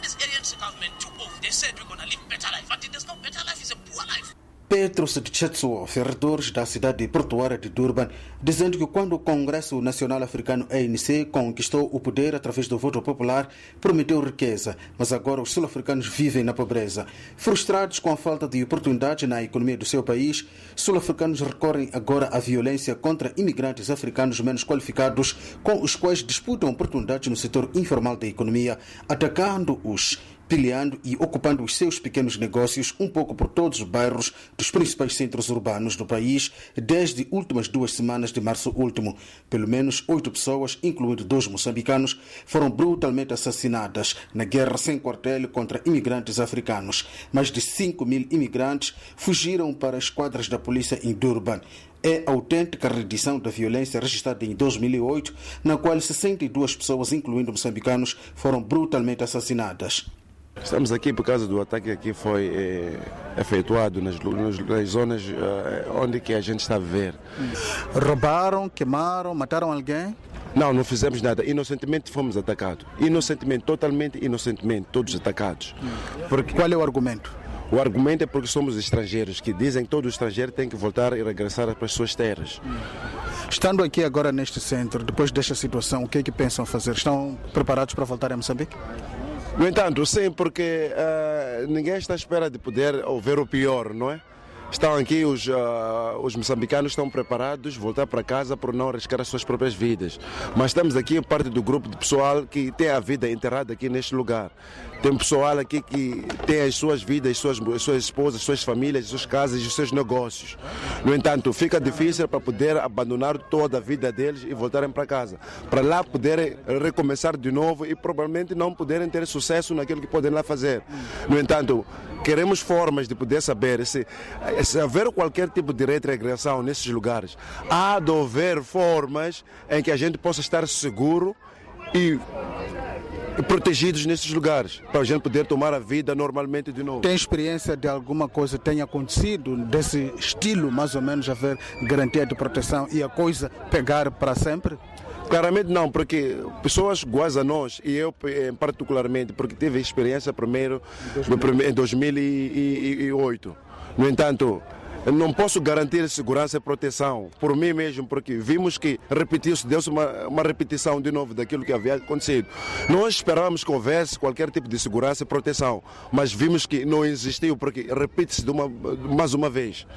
Petros Tchetsuo, ferradores da cidade portuária de Durban, dizendo que quando o Congresso Nacional Africano A N C conquistou o poder através do voto popular, prometeu riqueza, mas agora os sul-africanos vivem na pobreza. Frustrados com a falta de oportunidades na economia do seu país, sul-africanos recorrem agora à violência contra imigrantes africanos menos qualificados, com os quais disputam oportunidades no setor informal da economia, atacando-os, pilhando e ocupando os seus pequenos negócios um pouco por todos os bairros dos principais centros urbanos do país desde últimas duas semanas de março último. Pelo menos oito pessoas, incluindo dois moçambicanos, foram brutalmente assassinadas na guerra sem quartel contra imigrantes africanos. Mais de cinco mil imigrantes fugiram para as quadras da polícia em Durban. é a autêntica reedição da violência registrada em dois mil e oito, na qual sessenta e duas pessoas, incluindo moçambicanos, foram brutalmente assassinadas. Estamos aqui por causa do ataque que foi eh, efetuado nas, nas zonas eh, onde que a gente está a viver. Roubaram, queimaram, mataram alguém? Não, não fizemos nada. Inocentemente fomos atacados. Inocentemente, totalmente inocentemente, todos atacados. Porque... Qual é o argumento? O argumento é porque somos estrangeiros, que dizem que todo estrangeiro tem que voltar e regressar para as suas terras. Estando aqui agora neste centro, depois desta situação, o que é que pensam fazer? Estão preparados para voltar a Moçambique? No entanto, sim, porque uh, ninguém está à espera de poder ouvir o pior, não é? Estão aqui, os, uh, os moçambicanos estão preparados a voltar para casa por não arriscar as suas próprias vidas. Mas estamos aqui parte do grupo de pessoal que tem a vida enterrada aqui neste lugar. Tem pessoal aqui que tem as suas vidas, as suas, as suas esposas, as suas famílias, as suas casas e os seus negócios. No entanto, fica difícil para poder abandonar toda a vida deles e voltarem para casa. Para lá poderem recomeçar de novo e provavelmente não poderem ter sucesso naquilo que podem lá fazer. No entanto, queremos formas de poder saber se, se haver qualquer tipo de regressão nesses lugares. Há de haver formas em que a gente possa estar seguro e protegidos nesses lugares, para a gente poder tomar a vida normalmente de novo. Tem experiência de alguma coisa que tenha acontecido desse estilo, mais ou menos, haver garantia de proteção e a coisa pegar para sempre? Claramente não, porque pessoas iguais a nós, e eu particularmente, porque tive experiência primeiro em dois mil e oito. No entanto, não posso garantir segurança e proteção por mim mesmo, porque vimos que repetiu-se, deu-se uma, uma repetição de novo daquilo que havia acontecido. Nós esperávamos que houvesse qualquer tipo de segurança e proteção, mas vimos que não existiu, porque repete-se de uma, mais uma vez.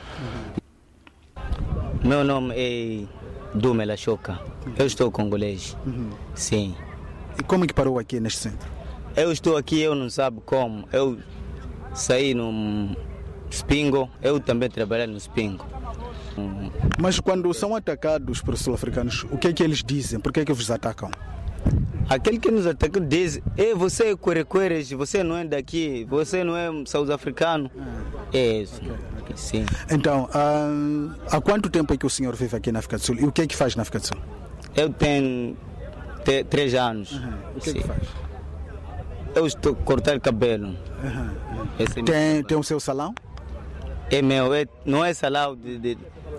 Meu nome é Dumela Choca. Eu estou congolês. Uhum. Sim. E como é que parou aqui neste centro? Eu estou aqui, eu não sabe como. Eu saí num Spingo, eu também trabalhei no Spingo. Mas quando são atacados por sul-africanos, o que é que eles dizem? Por que é que vos atacam? Aquele que nos atacou diz: Ei, você é Querequeres, você não é daqui, você não é sul-africano. É isso. Okay, okay. Sim. Então, uh, há quanto tempo é que o senhor vive aqui na África do Sul? E o que é que faz na África do Sul? Eu tenho te, três anos. Uhum. O que é que faz? Eu estou cortando cabelo. Uhum. Esse tem, tem o seu salão? É meu, é, não é salão de, de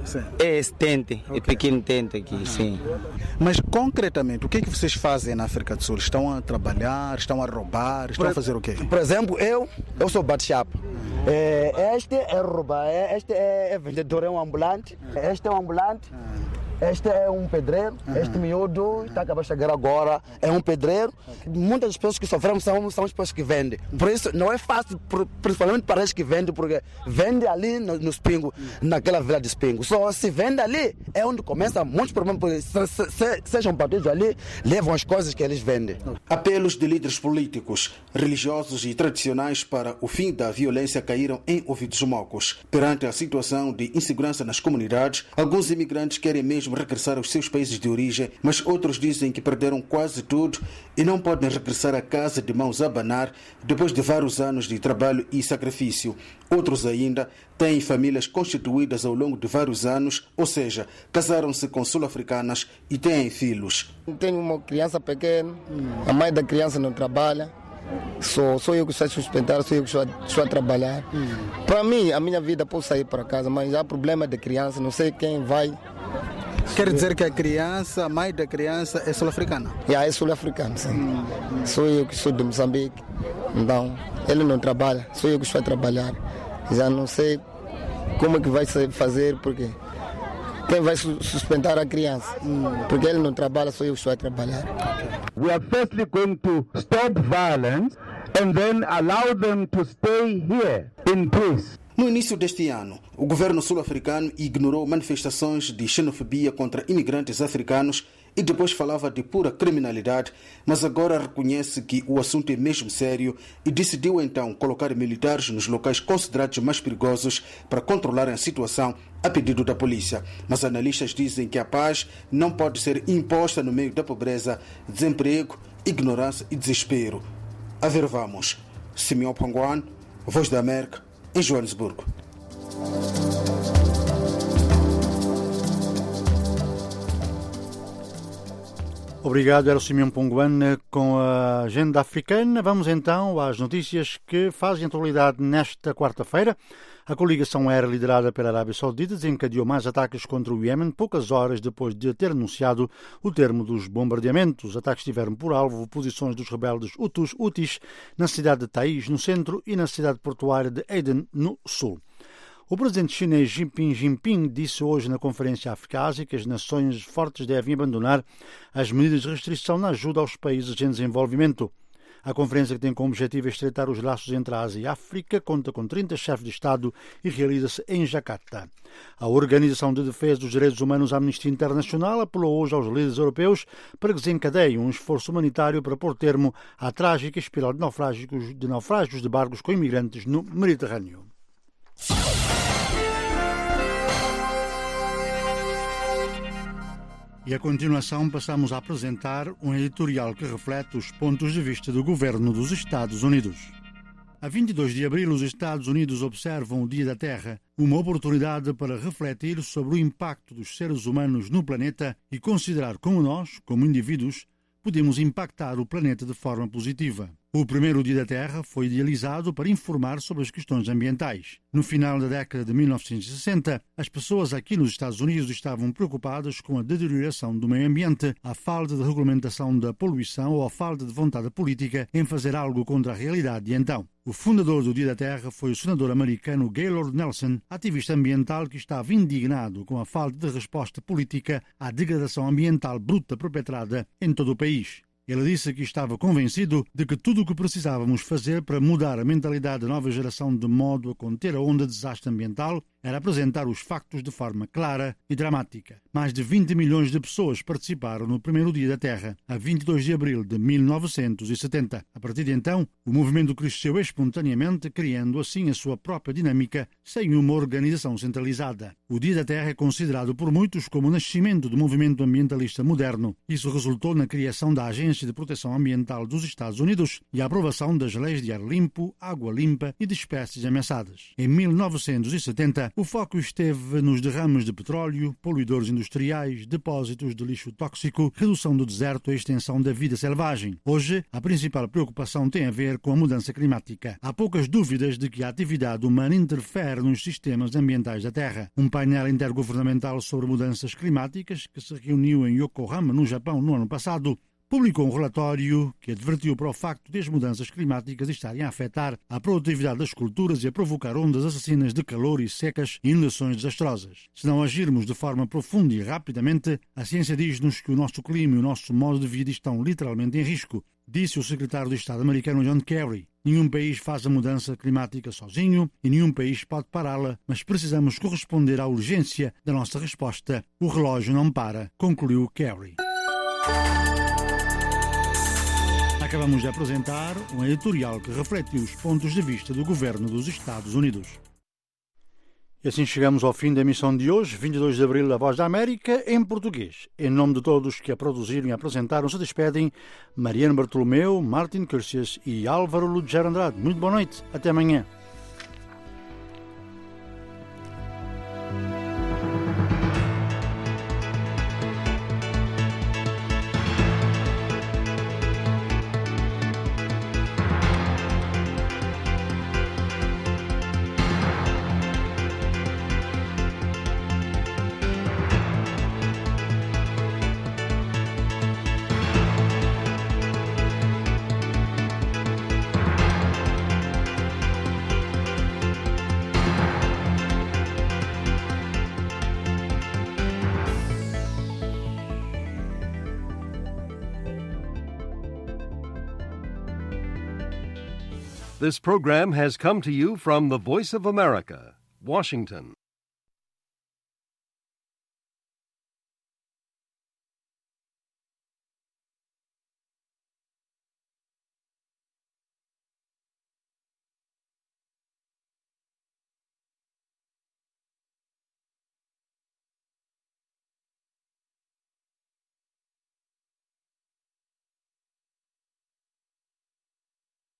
é esse tente, okay. É pequeno tente aqui, uhum. Sim. Mas concretamente, o que é que vocês fazem na África do Sul? Estão a trabalhar, estão a roubar, estão por, a fazer o quê? Por exemplo, eu, eu sou bate-chapa. Uhum. É, este é roubar, este é vendedor, é um ambulante, este é um ambulante. Uhum. Este é um pedreiro, uhum. Este miúdo está acabando de chegar agora, é um pedreiro. Okay. Muitas pessoas que sofrem são, são as pessoas que vendem. Por isso não é fácil, principalmente para as que vendem, porque vende ali no, no Spingo, uhum. Naquela vila de Spingo. Só se vende ali é onde começa muitos problemas, se, se, se, sejam partidos ali, levam as coisas que eles vendem. Apelos de líderes políticos, religiosos e tradicionais para o fim da violência caíram em ouvidos mocos. Perante a situação de insegurança nas comunidades, alguns imigrantes querem mesmo regressar aos seus países de origem, mas outros dizem que perderam quase tudo e não podem regressar a casa de mãos a abanar depois de vários anos de trabalho e sacrifício. Outros ainda têm famílias constituídas ao longo de vários anos, ou seja, casaram-se com sul-africanas e têm filhos. Tenho uma criança pequena, a mãe da criança não trabalha. Sou, sou eu que estou a sustentar, sou eu que estou a, estou a trabalhar. Hum. Para mim, a minha vida pode sair para casa, mas há problema de criança, não sei quem vai. Quer dizer que a criança, a mãe da criança é sul-africana? Yeah, é sul-africana, sim. Hum, hum. Sou eu que sou de Moçambique, então ele não trabalha, sou eu que estou a trabalhar. Já não sei como é que vai fazer, porque quem vai sustentar a criança? Hum. Porque ele não trabalha, sou eu que estou a trabalhar. We are firstly going to stop violence and then allow them to stay here in peace. No início deste ano, o governo sul-africano ignorou manifestações de xenofobia contra imigrantes africanos e depois falava de pura criminalidade, mas agora reconhece que o assunto é mesmo sério e decidiu então colocar militares nos locais considerados mais perigosos para controlarem a situação a pedido da polícia. Mas analistas dizem que a paz não pode ser imposta no meio da pobreza, desemprego, ignorância e desespero. A ver, vamos. Simeão Panguan, Voz da América, em Joanesburgo. Obrigado, era o Simeão Ponguane com a agenda africana. Vamos então às notícias que fazem atualidade nesta quarta-feira. A coligação aérea liderada pela Arábia Saudita desencadeou mais ataques contra o Iémen poucas horas depois de ter anunciado o termo dos bombardeamentos. Os ataques tiveram por alvo posições dos rebeldes Hutus Houthis na cidade de Taiz, no centro, e na cidade portuária de Aden, no sul. O presidente chinês Jinping Jinping disse hoje na Conferência África-Ásia que as nações fortes devem abandonar as medidas de restrição na ajuda aos países em desenvolvimento. A conferência, que tem como objetivo estreitar os laços entre a Ásia e a África, conta com trinta chefes de Estado e realiza-se em Jacarta. A Organização de Defesa dos Direitos Humanos Amnistia Internacional apelou hoje aos líderes europeus para que desencadeiem um esforço humanitário para pôr termo à trágica espiral de naufrágios de, naufrágios de barcos com imigrantes no Mediterrâneo. E a continuação passamos a apresentar um editorial que reflete os pontos de vista do governo dos Estados Unidos. A vinte e dois de abril, os Estados Unidos observam o Dia da Terra, uma oportunidade para refletir sobre o impacto dos seres humanos no planeta e considerar como nós, como indivíduos, podemos impactar o planeta de forma positiva. O primeiro Dia da Terra foi idealizado para informar sobre as questões ambientais. No final da década de mil novecentos e sessenta, as pessoas aqui nos Estados Unidos estavam preocupadas com a deterioração do meio ambiente, a falta de regulamentação da poluição ou a falta de vontade política em fazer algo contra a realidade de então. O fundador do Dia da Terra foi o senador americano Gaylord Nelson, ativista ambiental que estava indignado com a falta de resposta política à degradação ambiental bruta perpetrada em todo o país. Ele disse que estava convencido de que tudo o que precisávamos fazer para mudar a mentalidade da nova geração de modo a conter a onda de desastre ambiental era apresentar os factos de forma clara e dramática. Mais de vinte milhões de pessoas participaram no primeiro Dia da Terra, a vinte e dois de abril de mil novecentos e setenta. A partir de então, o movimento cresceu espontaneamente, criando assim a sua própria dinâmica, sem uma organização centralizada. O Dia da Terra é considerado por muitos como o nascimento do movimento ambientalista moderno. Isso resultou na criação da Agência de Proteção Ambiental dos Estados Unidos e a aprovação das leis de ar limpo, água limpa e de espécies ameaçadas. Em mil novecentos e setenta, o foco esteve nos derrames de petróleo, poluidores industriais, depósitos de lixo tóxico, redução do deserto e extensão da vida selvagem. Hoje, a principal preocupação tem a ver com a mudança climática. Há poucas dúvidas de que a atividade humana interfere nos sistemas ambientais da Terra. Um painel intergovernamental sobre mudanças climáticas, que se reuniu em Yokohama, no Japão, no ano passado, publicou um relatório que advertiu para o facto de as mudanças climáticas estarem a afetar a produtividade das culturas e a provocar ondas assassinas de calor e secas e inundações desastrosas. Se não agirmos de forma profunda e rapidamente, a ciência diz-nos que o nosso clima e o nosso modo de vida estão literalmente em risco, disse o secretário de Estado americano John Kerry. Nenhum país faz a mudança climática sozinho e nenhum país pode pará-la, mas precisamos corresponder à urgência da nossa resposta. O relógio não para, concluiu Kerry. Acabamos de apresentar um editorial que refletiu os pontos de vista do governo dos Estados Unidos. E assim chegamos ao fim da emissão de hoje, vinte e dois de abril, da Voz da América, em português. Em nome de todos que a produziram e apresentaram, se despedem Mariano Bartolomeu, Martin Curcias e Álvaro Lugero Andrade. Muito boa noite, até amanhã. This program has come to you from the Voice of America, Washington.